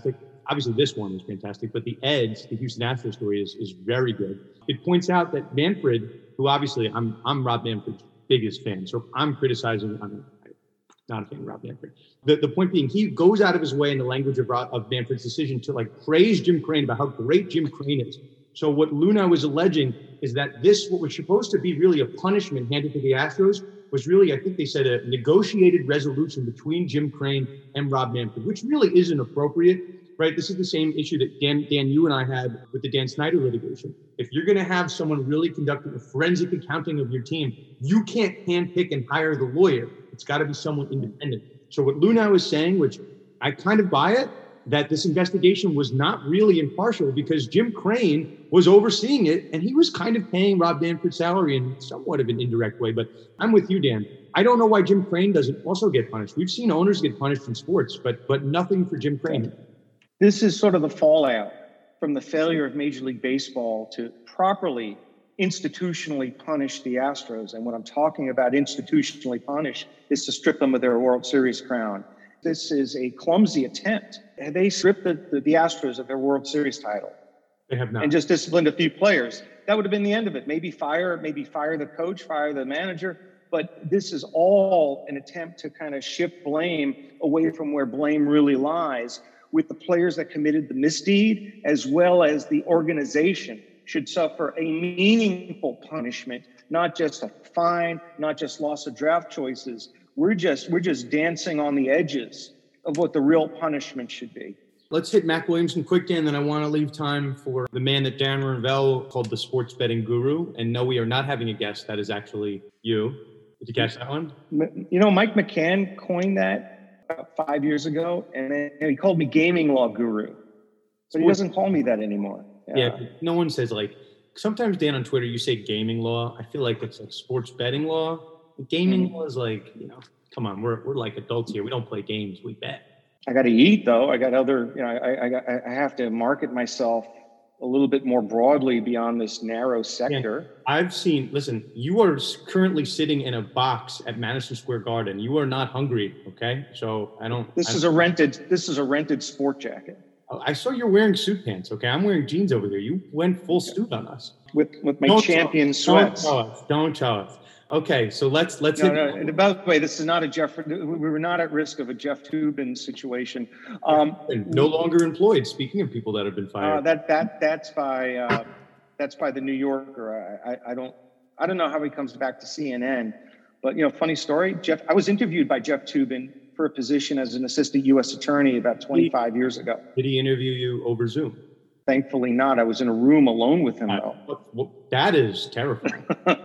obviously this one is fantastic, but the Eds, the Houston Astros story is, is very good. It points out that Manfred, who obviously I'm I'm Rob Manfred's biggest fan, so I'm criticizing, I'm not a fan of Rob Manfred. The, the point being, he goes out of his way in the language of, of Manfred's decision to like praise Jim Crane about how great Jim Crane is. So what Luna was alleging is that this, what was supposed to be really a punishment handed to the Astros, was really, I think they said, a negotiated resolution between Jim Crane and Rob Manfred, which really isn't appropriate, right? This is the same issue that Dan, Dan, you and I had with the Dan Snyder litigation. If you're going to have someone really conducting a forensic accounting of your team, you can't handpick and hire the lawyer. It's got to be someone independent. So what Luna was saying, which I kind of buy it, that this investigation was not really impartial because Jim Crane was overseeing it and he was kind of paying Rob Manfred's salary in somewhat of an indirect way. But I'm with you, Dan. I don't know why Jim Crane doesn't also get punished. We've seen owners get punished in sports, but but nothing for Jim Crane. This is sort of the fallout from the failure of Major League Baseball to properly institutionally punish the Astros. And what I'm talking about institutionally punish is to strip them of their World Series crown. This is a clumsy attempt. They stripped the, the, the Astros of their World Series title. They have not. And just disciplined a few players. That would have been the end of it. Maybe fire, maybe fire the coach, fire the manager. But this is all an attempt to kind of shift blame away from where blame really lies, with the players that committed the misdeed, as well as the organization should suffer a meaningful punishment, not just a fine, not just loss of draft choices. We're just we're just dancing on the edges of what the real punishment should be. Let's hit Mac Williamson quick, Dan, then I want to leave time for the man that Dan Ravel called the sports betting guru. And no, we are not having a guest. That is actually you. Did you catch that one? You know, Mike McCann coined that about five years ago, and then he called me gaming law guru. But he doesn't call me that anymore. Yeah, yeah, no one says, like, sometimes, Dan, on Twitter, you say gaming law. I feel like it's like sports betting law. Gaming mm-hmm. law is like, you know, come on, we're we're like adults here. We don't play games, we bet. I got to eat, though. I got other, you know, I, I, I have to market myself a little bit more broadly beyond this narrow sector. Yeah, I've seen, listen, you are currently sitting in a box at Madison Square Garden. You are not hungry, okay? So I don't. This I, is a rented, this is a rented sport jacket. I saw you're wearing suit pants, okay? I'm wearing jeans over there. You went full suit on us. With with my don't champion tell, sweats. Don't tell us. Don't tell us. Okay, so let's let's. No, hit- no. And by the way, this is not a Jeff. We were not at risk of a Jeff Toobin situation. Um, no longer employed. Speaking of people that have been fired, uh, that that that's by uh, that's by the New Yorker. I, I I don't I don't know how he comes back to C N N, but you know, funny story. Jeff, I was interviewed by Jeff Toobin for a position as an assistant U S attorney about twenty-five years ago. Did he interview you over Zoom? Thankfully not. I was in a room alone with him, uh, though. Well, that is terrifying.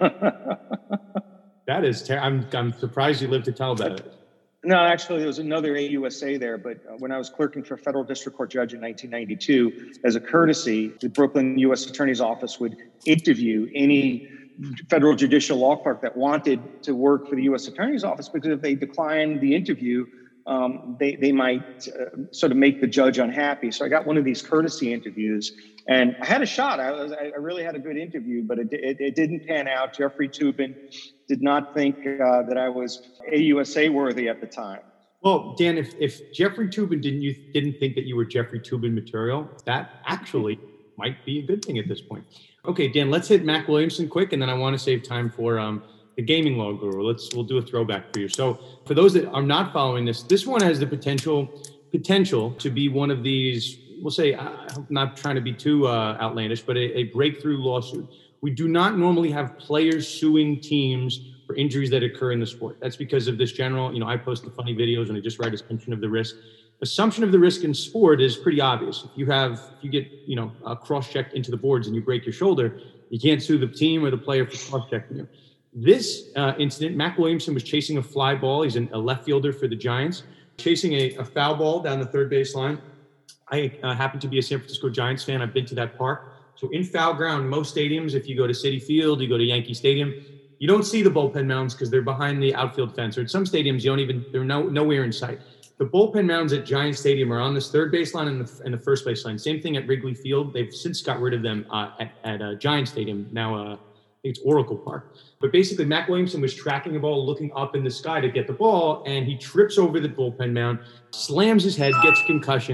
That is ter- I'm I'm surprised you lived to tell about it. No, actually, there was another A U S A there. But when I was clerking for a federal district court judge in nineteen ninety-two, as a courtesy, the Brooklyn U S Attorney's Office would interview any federal judicial law clerk that wanted to work for the U S Attorney's Office, because if they declined the interview, um, they, they might uh, sort of make the judge unhappy. So I got one of these courtesy interviews, and I had a shot. I, was, I really had a good interview, but it, it, it didn't pan out. Jeffrey Toobin did not think uh, that I was A U S A worthy at the time. Well, Dan, if, if Jeffrey Toobin didn't you didn't think that you were Jeffrey Toobin material, that actually might be a good thing at this point. Okay, Dan, let's hit Mac Williamson quick, and then I want to save time for um, the gaming law guru. Let's we'll do a throwback for you. So for those that are not following this, this one has the potential potential to be one of these, we'll say, I'm not trying to be too uh, outlandish, but a, a breakthrough lawsuit. We do not normally have players suing teams for injuries that occur in the sport. That's because of this general, you know, I post the funny videos and I just write assumption of the risk. Assumption of the risk in sport is pretty obvious. If you have, if you get, you know, uh, cross-checked into the boards and you break your shoulder, you can't sue the team or the player for cross-checking you. This uh, incident, Mac Williamson was chasing a fly ball. He's an, a left fielder for the Giants, chasing a, a foul ball down the third base line. I uh, happen to be a San Francisco Giants fan. I've been to that park. So in foul ground, most stadiums, if you go to Citi Field, you go to Yankee Stadium, you don't see the bullpen mounds because they're behind the outfield fence. Or at some stadiums, you don't even, they're no, nowhere in sight. The bullpen mounds at Giants Stadium are on this third baseline and the, and the first baseline. Same thing at Wrigley Field. They've since got rid of them uh, at, at uh, Giants Stadium. Now, uh, I think it's Oracle Park. But basically, Mac Williamson was tracking a ball, looking up in the sky to get the ball, and he trips over the bullpen mound, slams his head, gets a concussion.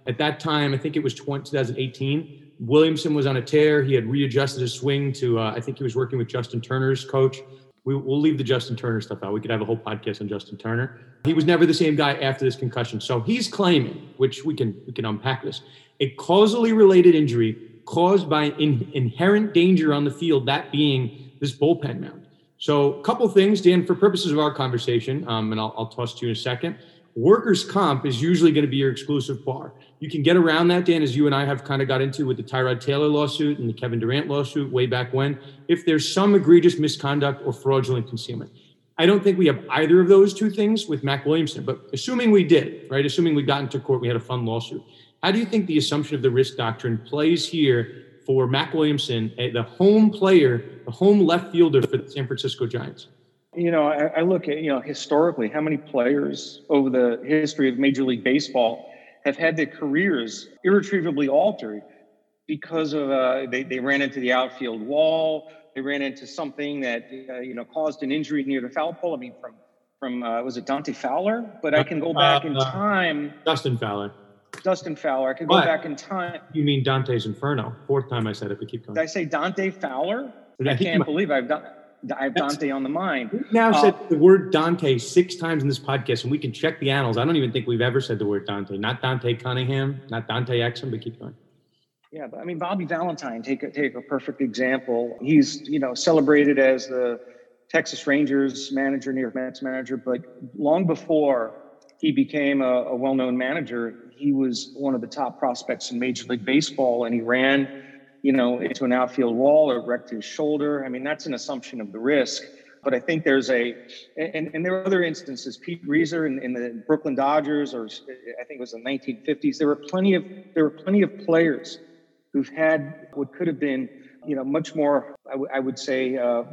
At that time, I think it was twenty eighteen, Williamson was on a tear. He had readjusted his swing to, uh, I think he was working with Justin Turner's coach. We, we'll leave the Justin Turner stuff out. We could have a whole podcast on Justin Turner. He was never the same guy after this concussion. So he's claiming, which we can we can unpack this, a causally related injury caused by in, inherent danger on the field, that being this bullpen mound. So a couple things, Dan, for purposes of our conversation, um, and I'll, I'll toss to you in a second. Workers' comp is usually going to be your exclusive bar. You can get around that, Dan, as you and I have kind of got into with the Tyrod Taylor lawsuit and the Kevin Durant lawsuit way back when, if there's some egregious misconduct or fraudulent concealment. I don't think we have either of those two things with Mac Williamson, but assuming we did, right, assuming we got into court, we had a fun lawsuit, how do you think the assumption of the risk doctrine plays here for Mac Williamson, the home player, the home left fielder for the San Francisco Giants? You know, I, I look at, you know, historically, how many players over the history of Major League Baseball have had their careers irretrievably altered because of, uh, they, they ran into the outfield wall, they ran into something that, uh, you know, caused an injury near the foul pole. I mean, from, from uh, was it Dante Fowler? But I can go back uh, in time. Dustin Fowler. Dustin Fowler. I could go but, back in time. You mean Dante's Inferno. Fourth time I said it, but keep going. Did I say Dante Fowler? I, I can't my, believe I've done I have Dante on the mind. We've now uh, said the word Dante six times in this podcast, and we can check the annals. I don't even think we've ever said the word Dante. Not Dante Cunningham, not Dante Exum, but keep going. Yeah, but I mean, Bobby Valentine, take a, take a perfect example. He's, you know, celebrated as the Texas Rangers manager, New York Mets manager, but long before he became a, a well-known manager, he was one of the top prospects in Major League Baseball, and he ran, you know, into an outfield wall or wrecked his shoulder. I mean, that's an assumption of the risk. But I think there's a, and, and there are other instances, Pete Reiser in, in the Brooklyn Dodgers, or I think it was the nineteen fifties. There were plenty of, there were plenty of players who've had what could have been, you know, much more, I, w- I would say, uh,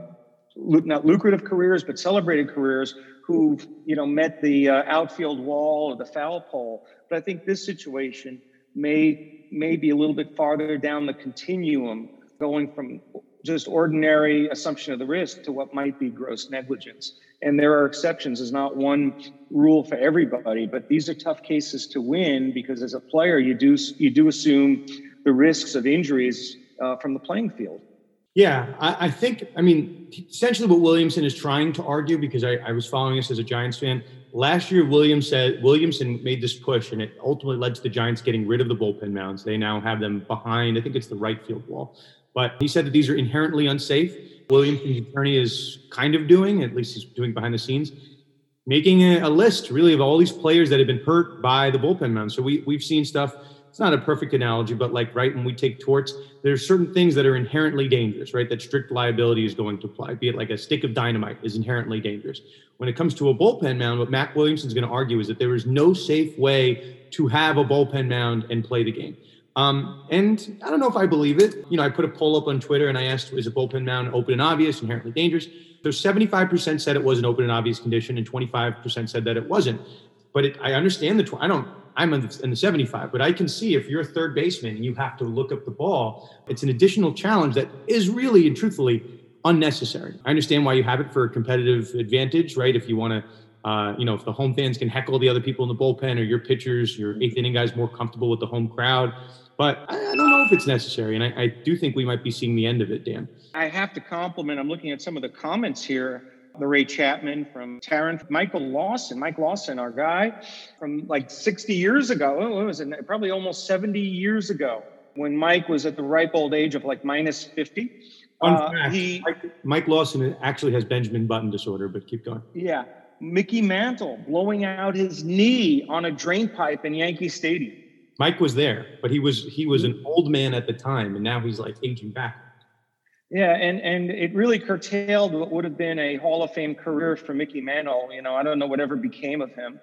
not lucrative careers, but celebrated careers who've, you know, met the uh, outfield wall or the foul pole. But I think this situation may, may be a little bit farther down the continuum, going from just ordinary assumption of the risk to what might be gross negligence. And there are exceptions. There's not one rule for everybody, but these are tough cases to win because as a player, you do, you do assume the risks of injuries uh, from the playing field. Yeah, I, I think, I mean, essentially what Williamson is trying to argue, because I, I was following this as a Giants fan, last year Williams said, Williamson made this push and it ultimately led to the Giants getting rid of the bullpen mounds. They now have them behind, I think it's the right field wall. But he said that these are inherently unsafe. Williamson's attorney is kind of doing, at least he's doing behind the scenes, making a, a list really of all these players that have been hurt by the bullpen mound. So we, we've seen stuff. It's not a perfect analogy, but like, right, when we take torts, there's certain things that are inherently dangerous, right, that strict liability is going to apply, be it like a stick of dynamite is inherently dangerous. When it comes to a bullpen mound, what Mac Williamson's going to argue is that there is no safe way to have a bullpen mound and play the game. Um, and I don't know if I believe it. You know, I put a poll up on Twitter and I asked, is a bullpen mound open and obvious, inherently dangerous? So seventy-five percent said it was an open and obvious condition and twenty-five percent said that it wasn't. But it, I understand the, tw- I don't, I'm in the, in the seventy-five, but I can see if you're a third baseman and you have to look up the ball, it's an additional challenge that is really and truthfully unnecessary. I understand why you have it for a competitive advantage, right? If you want to, uh, you know, if the home fans can heckle the other people in the bullpen or your pitchers, your eighth inning guys more comfortable with the home crowd. But I, I don't know if it's necessary. And I, I do think we might be seeing the end of it, Dan. I have to compliment, I'm looking at some of the comments here. The Ray Chapman from Tarrant, Michael Lawson, Mike Lawson, our guy from like sixty years ago. What was it? Probably almost seventy years ago when Mike was at the ripe old age of like minus fifty. Uh, fact, he, Mike, Mike Lawson actually has Benjamin Button disorder, but keep going. Yeah. Mickey Mantle blowing out his knee on a drain pipe in Yankee Stadium. Mike was there, but he was, he was an old man at the time, and now he's like aging back. Yeah, and, and it really curtailed what would have been a Hall of Fame career for Mickey Mantle. You know, I don't know whatever became of him,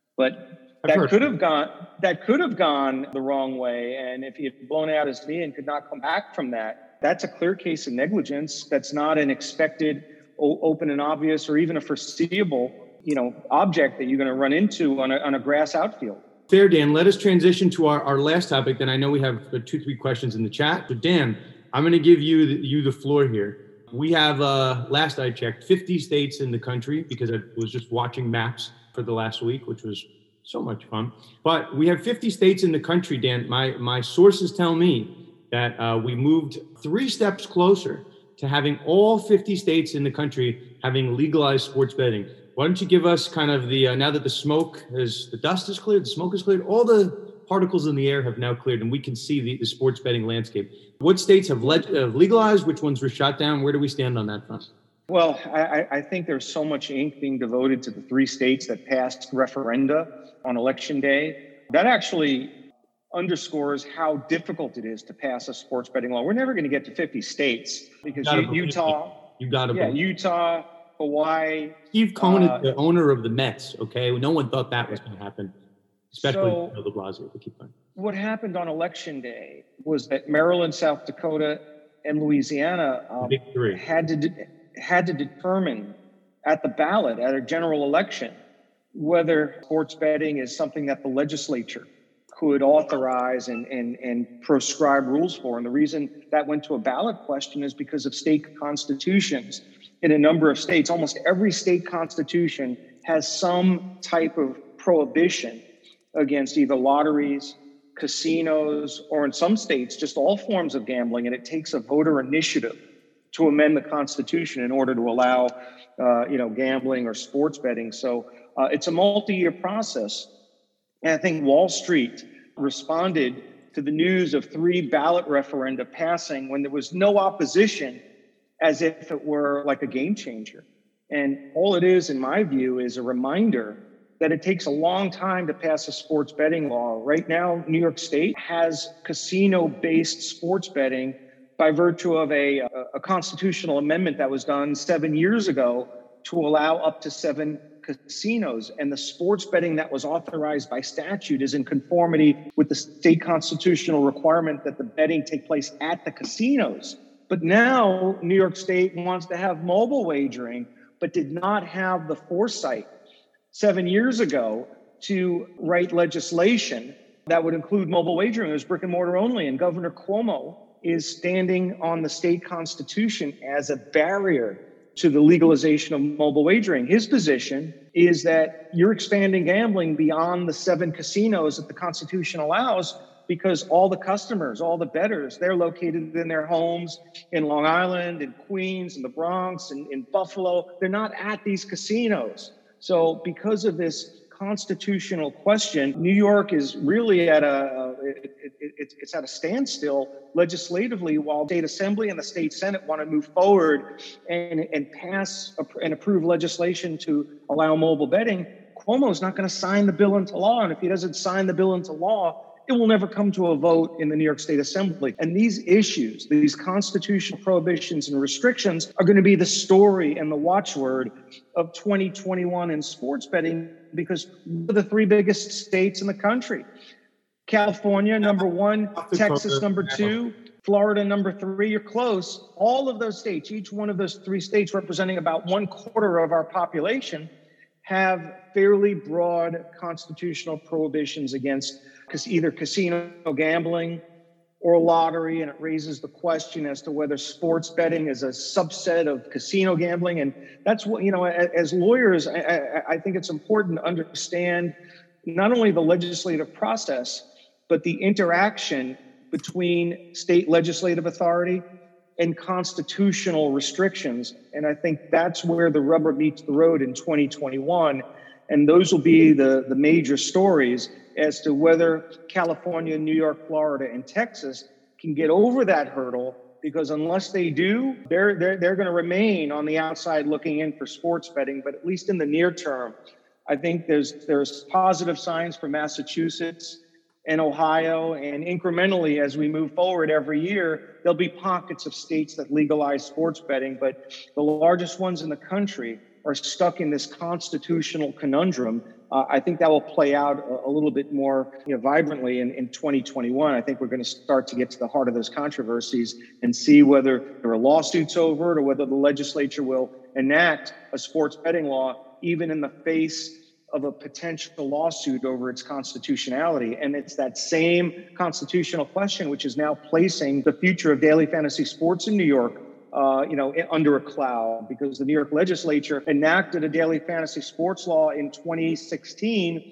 but that could have gone that could have gone the wrong way. And if he had blown out his knee and could not come back from that, that's a clear case of negligence. That's not an expected, open and obvious, or even a foreseeable, you know, object that you're going to run into on a on a grass outfield. Fair, Dan. Let us transition to our, our last topic. Then I know we have two, three questions in the chat. So Dan, I'm going to give you the, you the floor here. We have, uh, last I checked, fifty states in the country because I was just watching maps for the last week, which was So much fun. But we have fifty states in the country, Dan. My my sources tell me that uh, we moved three steps closer to having all fifty states in the country having legalized sports betting. Why don't you give us kind of the, uh, now that the smoke is, the dust is cleared, the smoke is cleared, all the particles in the air have now cleared and we can see the, the sports betting landscape. What states have, leg- have legalized? Which ones were shut down? Where do we stand on that front? Well, I, I think there's so much ink being devoted to the three states that passed referenda on election day. That actually underscores how difficult it is to pass a sports betting law. We're never going to get to fifty states because you, Utah, you got to yeah, Utah, Hawaii. Steve Cohen uh, is the owner of the Mets. Okay, no one thought that was going to happen, especially so, Bill de Blasio. But keep going. What happened on election day was that Maryland, South Dakota, and Louisiana um, Big three. had to de- had to determine at the ballot at a general election whether sports betting is something that the legislature could authorize and, and, and proscribe rules for. And the reason that went to a ballot question is because of state constitutions in a number of states. Almost every state constitution has some type of prohibition against either lotteries, casinos, or in some states, just all forms of gambling. And it takes a voter initiative to amend the Constitution in order to allow, uh, you know, gambling or sports betting. So uh, it's a multi-year process. And I think Wall Street responded to the news of three ballot referenda passing when there was no opposition, as if it were like a game changer. And all it is, in my view, is a reminder that it takes a long time to pass a sports betting law. Right now, New York State has casino-based sports betting by virtue of a, a constitutional amendment that was done seven years ago to allow up to seven casinos. And the sports betting that was authorized by statute is in conformity with the state constitutional requirement that the betting take place at the casinos. But now New York State wants to have mobile wagering, but did not have the foresight seven years ago to write legislation that would include mobile wagering. It was brick and mortar only. And Governor Cuomo is standing on the state constitution as a barrier to the legalization of mobile wagering. His position is that you're expanding gambling beyond the seven casinos that the Constitution allows, because all the customers, all the bettors, they're located in their homes in Long Island, in Queens, in the Bronx, in, in Buffalo. They're not at these casinos. So because of this constitutional question, New York is really at a, it, it, it, it's at a standstill legislatively, while the state assembly and the state senate want to move forward and, and pass and approve legislation to allow mobile betting. Cuomo's not going to sign the bill into law. And if he doesn't sign the bill into law, it will never come to a vote in the New York State Assembly. And these issues, these constitutional prohibitions and restrictions, are going to be the story and the watchword of twenty twenty-one in sports betting, because we're the three biggest states in the country. California, number one, Texas, number two, Florida, number three. You're close. All of those states, each one of those three states representing about one quarter of our population, have fairly broad constitutional prohibitions against either casino gambling or lottery. And it raises the question as to whether sports betting is a subset of casino gambling. And that's what, you know, as lawyers, I, I think it's important to understand not only the legislative process, but the interaction between state legislative authority and constitutional restrictions. And I think that's where the rubber meets the road in twenty twenty-one. And those will be the, the major stories as to whether California, New York, Florida, and Texas can get over that hurdle, because unless they do, they're, they're, they're going to remain on the outside looking in for sports betting. But at least in the near term, I think there's, there's positive signs for Massachusetts and Ohio, and incrementally as we move forward every year, there'll be pockets of states that legalize sports betting, but the largest ones in the country are stuck in this constitutional conundrum. Uh, I think that will play out a, a little bit more, you know, vibrantly in, in twenty twenty-one. I think we're going to start to get to the heart of those controversies and see whether there are lawsuits over it or whether the legislature will enact a sports betting law, even in the face of a potential lawsuit over its constitutionality. And it's that same constitutional question which is now placing the future of daily fantasy sports in New York Uh, you know, under a cloud, because the New York legislature enacted a daily fantasy sports law in twenty sixteen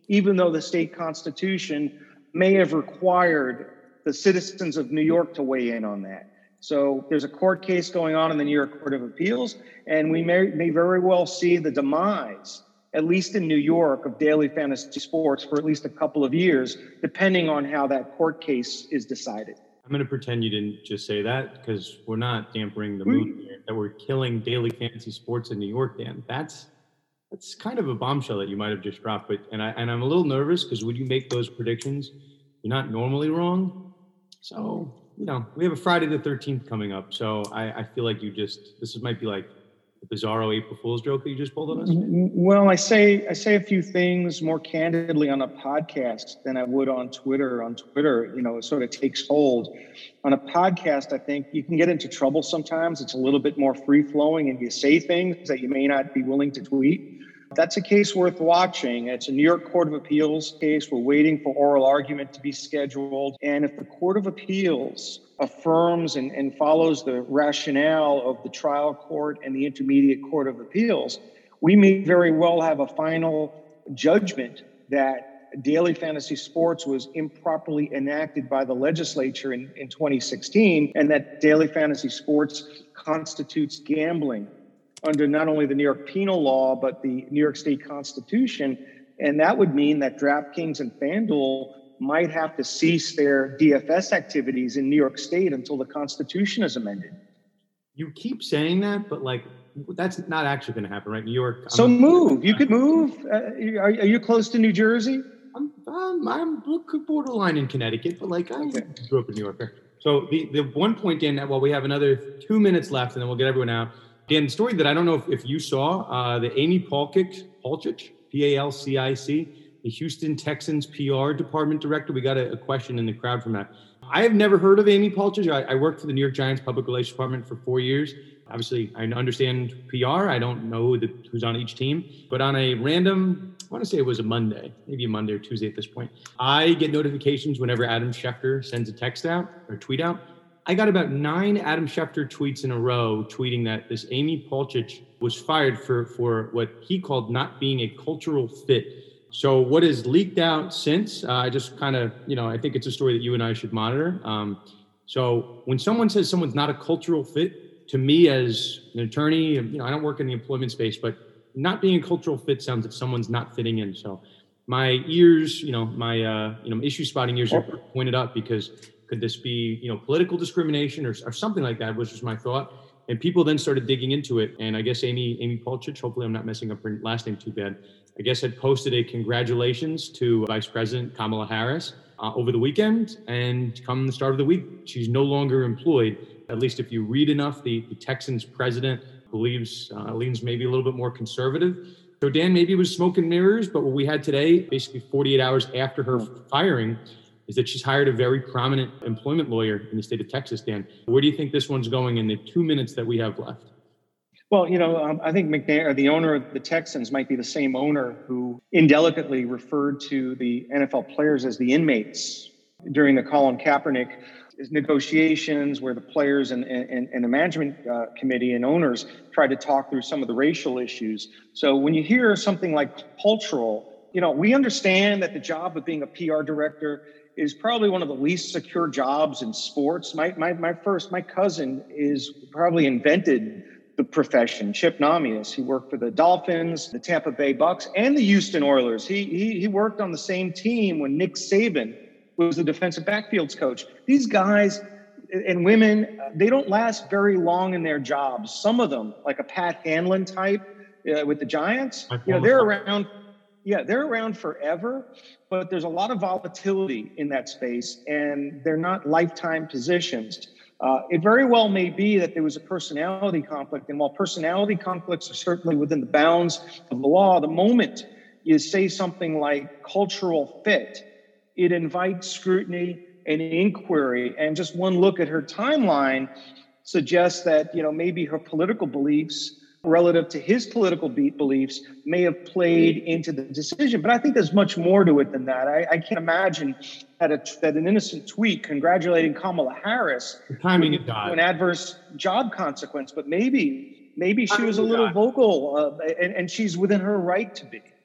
even though the state constitution may have required the citizens of New York to weigh in on that. So there's a court case going on in the New York Court of Appeals, and we may, may very well see the demise, at least in New York, of daily fantasy sports for at least a couple of years, depending on how that court case is decided. I'm going to pretend you didn't just say that, because we're not dampering the mood here, that we're killing daily fantasy sports in New York, Dan. That's that's kind of a bombshell that you might have just dropped. But and I and I'm a little nervous because when you make those predictions, you're not normally wrong. So, you know, we have a Friday the thirteenth coming up. So I, I feel like you just this might be like a bizarro April Fool's joke that you just pulled on us. Well, I say I say a few things more candidly on a podcast than I would on Twitter. On Twitter, you know, it sort of takes hold. On a podcast, I think you can get into trouble sometimes. It's a little bit more free flowing, and you say things that you may not be willing to tweet. That's a case worth watching. It's a New York Court of Appeals case. We're waiting for oral argument to be scheduled. And if the Court of Appeals affirms and, and follows the rationale of the trial court and the Intermediate Court of Appeals, we may very well have a final judgment that daily fantasy sports was improperly enacted by the legislature in, in twenty sixteen, and that daily fantasy sports constitutes gambling under not only the New York penal law, but the New York State Constitution. And that would mean that DraftKings and FanDuel might have to cease their D F S activities in New York State until the Constitution is amended. You keep saying that, but like, that's not actually going to happen, right? New York. So I'm, move. You could move. Uh, are, are you close to New Jersey? I'm, I'm, I'm borderline in Connecticut, but like, I Okay. grew up in New York. So the, the one point, Dan, while we have another two minutes left, and then we'll get everyone out. Dan, the story that I don't know if, if you saw, uh, the Amy Palcic, Palcic, P A L C I C, the Houston Texans P R department director. We got a, a question in the crowd from that. I have never heard of Amy Palcic. I, I worked for the New York Giants public relations department for four years. Obviously, I understand P R. I don't know who the, who's on each team. But on a random, I want to say it was a Monday, maybe a Monday or Tuesday at this point, I get notifications whenever Adam Schefter sends a text out or tweet out. I got about nine Adam Schefter tweets in a row tweeting that this Amy Palcic was fired for, for what he called not being a cultural fit. So what has leaked out since, uh, I just kind of, you know, I think it's a story that you and I should monitor. Um, so when someone says someone's not a cultural fit, to me as an attorney, you know, I don't work in the employment space, but not being a cultural fit sounds like someone's not fitting in. So my ears, you know, my, uh, you know, issue spotting ears are pointed up because could this be, you know, political discrimination or, or something like that, was just my thought. And people then started digging into it. And I guess Amy Amy Palcic, hopefully I'm not messing up her last name too bad, I guess had posted a congratulations to Vice President Kamala Harris uh, over the weekend. And come the start of the week, she's no longer employed. At least if you read enough, the, the Texans president believes, uh, leans maybe a little bit more conservative. So Dan, maybe it was smoke and mirrors, but what we had today, basically forty-eight hours after her firing, is that she's hired a very prominent employment lawyer in the state of Texas, Dan. Where do you think this one's going in the two minutes that we have left? Well, you know, um, I think McNair, the owner of the Texans, might be the same owner who indelicately referred to the N F L players as the inmates during the Colin Kaepernick negotiations, where the players and, and, and the management uh, committee and owners tried to talk through some of the racial issues. So when you hear something like cultural, you know, we understand that the job of being a P R director is probably one of the least secure jobs in sports. My, my, my first, my cousin is probably invented the profession, Chip Namias. He worked for the Dolphins, the Tampa Bay Bucks, and the Houston Oilers. He, he, he worked on the same team when Nick Saban was the defensive backfields coach. These guys and women, they don't last very long in their jobs. Some of them, like a Pat Hanlon type uh, with the Giants, you know, they're around. Yeah, they're around forever, but there's a lot of volatility in that space, and they're not lifetime positions. Uh, it very well may be that there was a personality conflict, and while personality conflicts are certainly within the bounds of the law, the moment you say something like cultural fit, it invites scrutiny and inquiry. And just one look at her timeline suggests that, you know, maybe her political beliefs relative to his political beliefs may have played into the decision. But I think there's much more to it than that. I, I can't imagine that, a, that an innocent tweet congratulating Kamala Harris the timing to is God. an adverse job consequence. But maybe maybe she was a little vocal, uh, and, and she's within her right to be.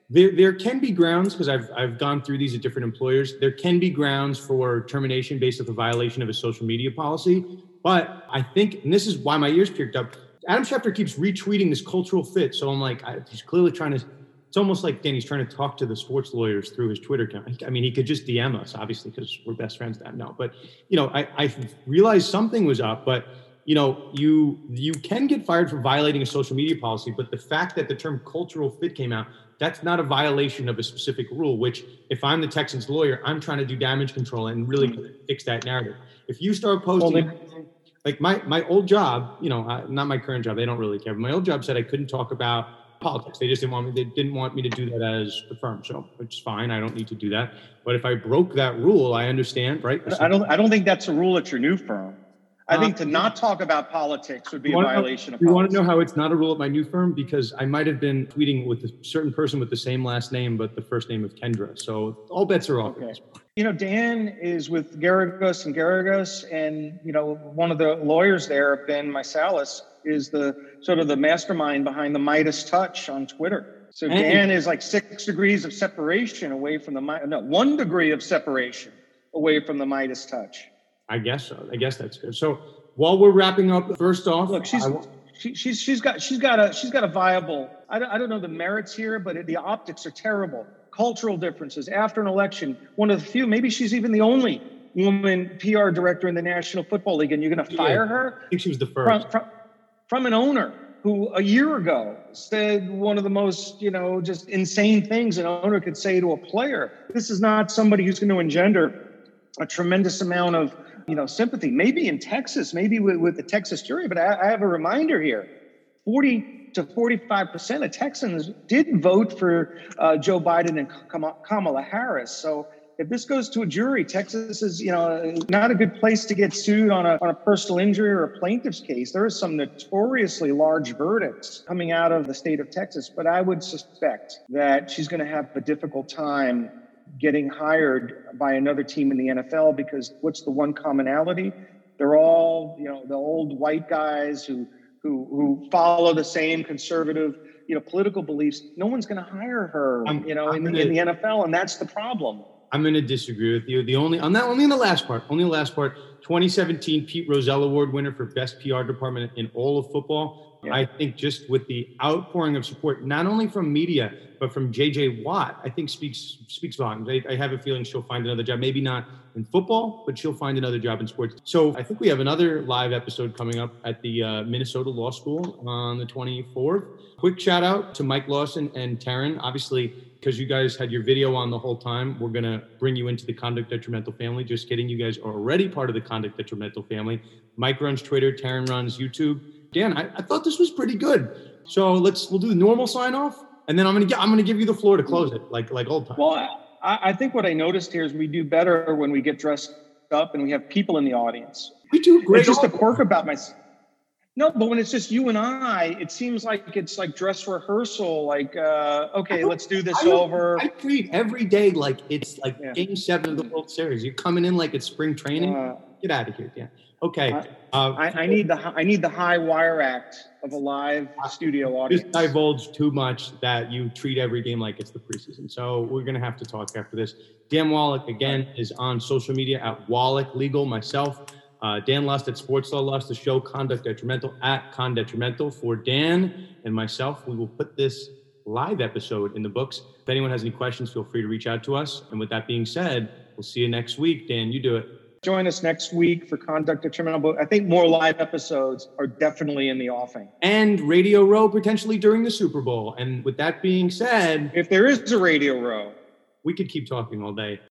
There, there can be grounds, because I've I've gone through these at different employers. There can be grounds for termination based on the violation of a social media policy. But I think, and this is why my ears perked up, Adam Schefter keeps retweeting this cultural fit. So I'm like, I, he's clearly trying to. It's almost like Danny's trying to talk to the sports lawyers through his Twitter account. I mean, he could just D M us, obviously, because we're best friends now. But you know, I, I realized something was up, but. You know, you you can get fired for violating a social media policy, but the fact that the term cultural fit came out, that's not a violation of a specific rule, which if I'm the Texans lawyer, I'm trying to do damage control and really fix that narrative. If you start posting, well, like my, my old job, you know, uh, not my current job, they don't really care, but my old job said I couldn't talk about politics. They just didn't want me, they didn't want me to do that as the firm. So it's fine. I don't need to do that. But if I broke that rule, I understand, right? I don't, I don't think that's a rule at your new firm. I think to not talk about politics would be a violation know, of policy. You want to know how it's not a rule at my new firm? Because I might have been tweeting with a certain person with the same last name, but the first name of Kendra. So all bets are off. Okay. You know, Dan is with Garagos and Garagos, and, you know, one of the lawyers there, Ben Meisalis, is the sort of the mastermind behind the Midas Touch on Twitter. So and Dan is like six degrees of separation away from the, no, one degree of separation away from the Midas Touch. I guess so. I guess that's good. So while we're wrapping up, first off, look, she's I, she, she's she's got she's got a she's got a viable. I don't I don't know the merits here, but the optics are terrible. Cultural differences after an election. One of the few, maybe she's even the only woman P R director in the National Football League, and you're going to fire yeah, her? I think she was the first from, from, from an owner who a year ago said one of the most, you know, just insane things an owner could say to a player. This is not somebody who's going to engender a tremendous amount of, you know, sympathy, maybe in Texas, maybe with, with the Texas jury. But I, I have a reminder here, forty to forty-five percent of Texans did vote for uh, Joe Biden and Kamala Harris. So if this goes to a jury, Texas is, you know, not a good place to get sued on a, on a personal injury or a plaintiff's case. There are some notoriously large verdicts coming out of the state of Texas, but I would suspect that she's going to have a difficult time getting hired by another team in the N F L, because what's the one commonality? They're all, you know, the old white guys who who who follow the same conservative, you know, political beliefs. No one's going to hire her, I'm, you know, in, gonna, in the N F L, and that's the problem. I'm going to disagree with you. The only on that only in the last part, only the last part. twenty seventeen Pete Rozelle Award winner for best P R department in all of football. Yeah. I think just with the outpouring of support, not only from media, but from J J Watt, I think speaks speaks volumes. I, I have a feeling she'll find another job, maybe not in football, but she'll find another job in sports. So I think we have another live episode coming up at the uh, Minnesota Law School on the twenty-fourth. Quick shout out to Mike Lawson and Taryn. Obviously, because you guys had your video on the whole time, we're going to bring you into the Conduct Detrimental family. Just kidding. You guys are already part of the Conduct Detrimental family. Mike runs Twitter, Taryn runs YouTube. Dan, I, I thought this was pretty good. So let's we'll do the normal sign off, and then I'm gonna get, I'm gonna give you the floor to close it, like like old time. Well, I, I think what I noticed here is we do better when we get dressed up and we have people in the audience. We do great. It's just a quirk about my. No, but when it's just you and I, it seems like it's like dress rehearsal. Like, uh, okay, let's do this I over. I treat every day like it's like yeah. Game Seven of the World Series. You're coming in like it's spring training. Uh, get out of here, Dan. Okay. I, uh, I, I need the I need the high wire act of a live studio audience. Just divulge too much that you treat every game like it's the preseason. So we're gonna have to talk after this. Dan Wallach again is on social media at Wallach Legal. Myself, uh, Dan Lust at Sports Law Lust. The show Conduct Detrimental at Con Detrimental. For Dan and myself, we will put this live episode in the books. If anyone has any questions, feel free to reach out to us. And with that being said, we'll see you next week. Dan, you do it. Join us next week for Conduct Detrimental. I think more live episodes are definitely in the offing. And Radio Row potentially during the Super Bowl. And with that being said, if there is a Radio Row, we could keep talking all day.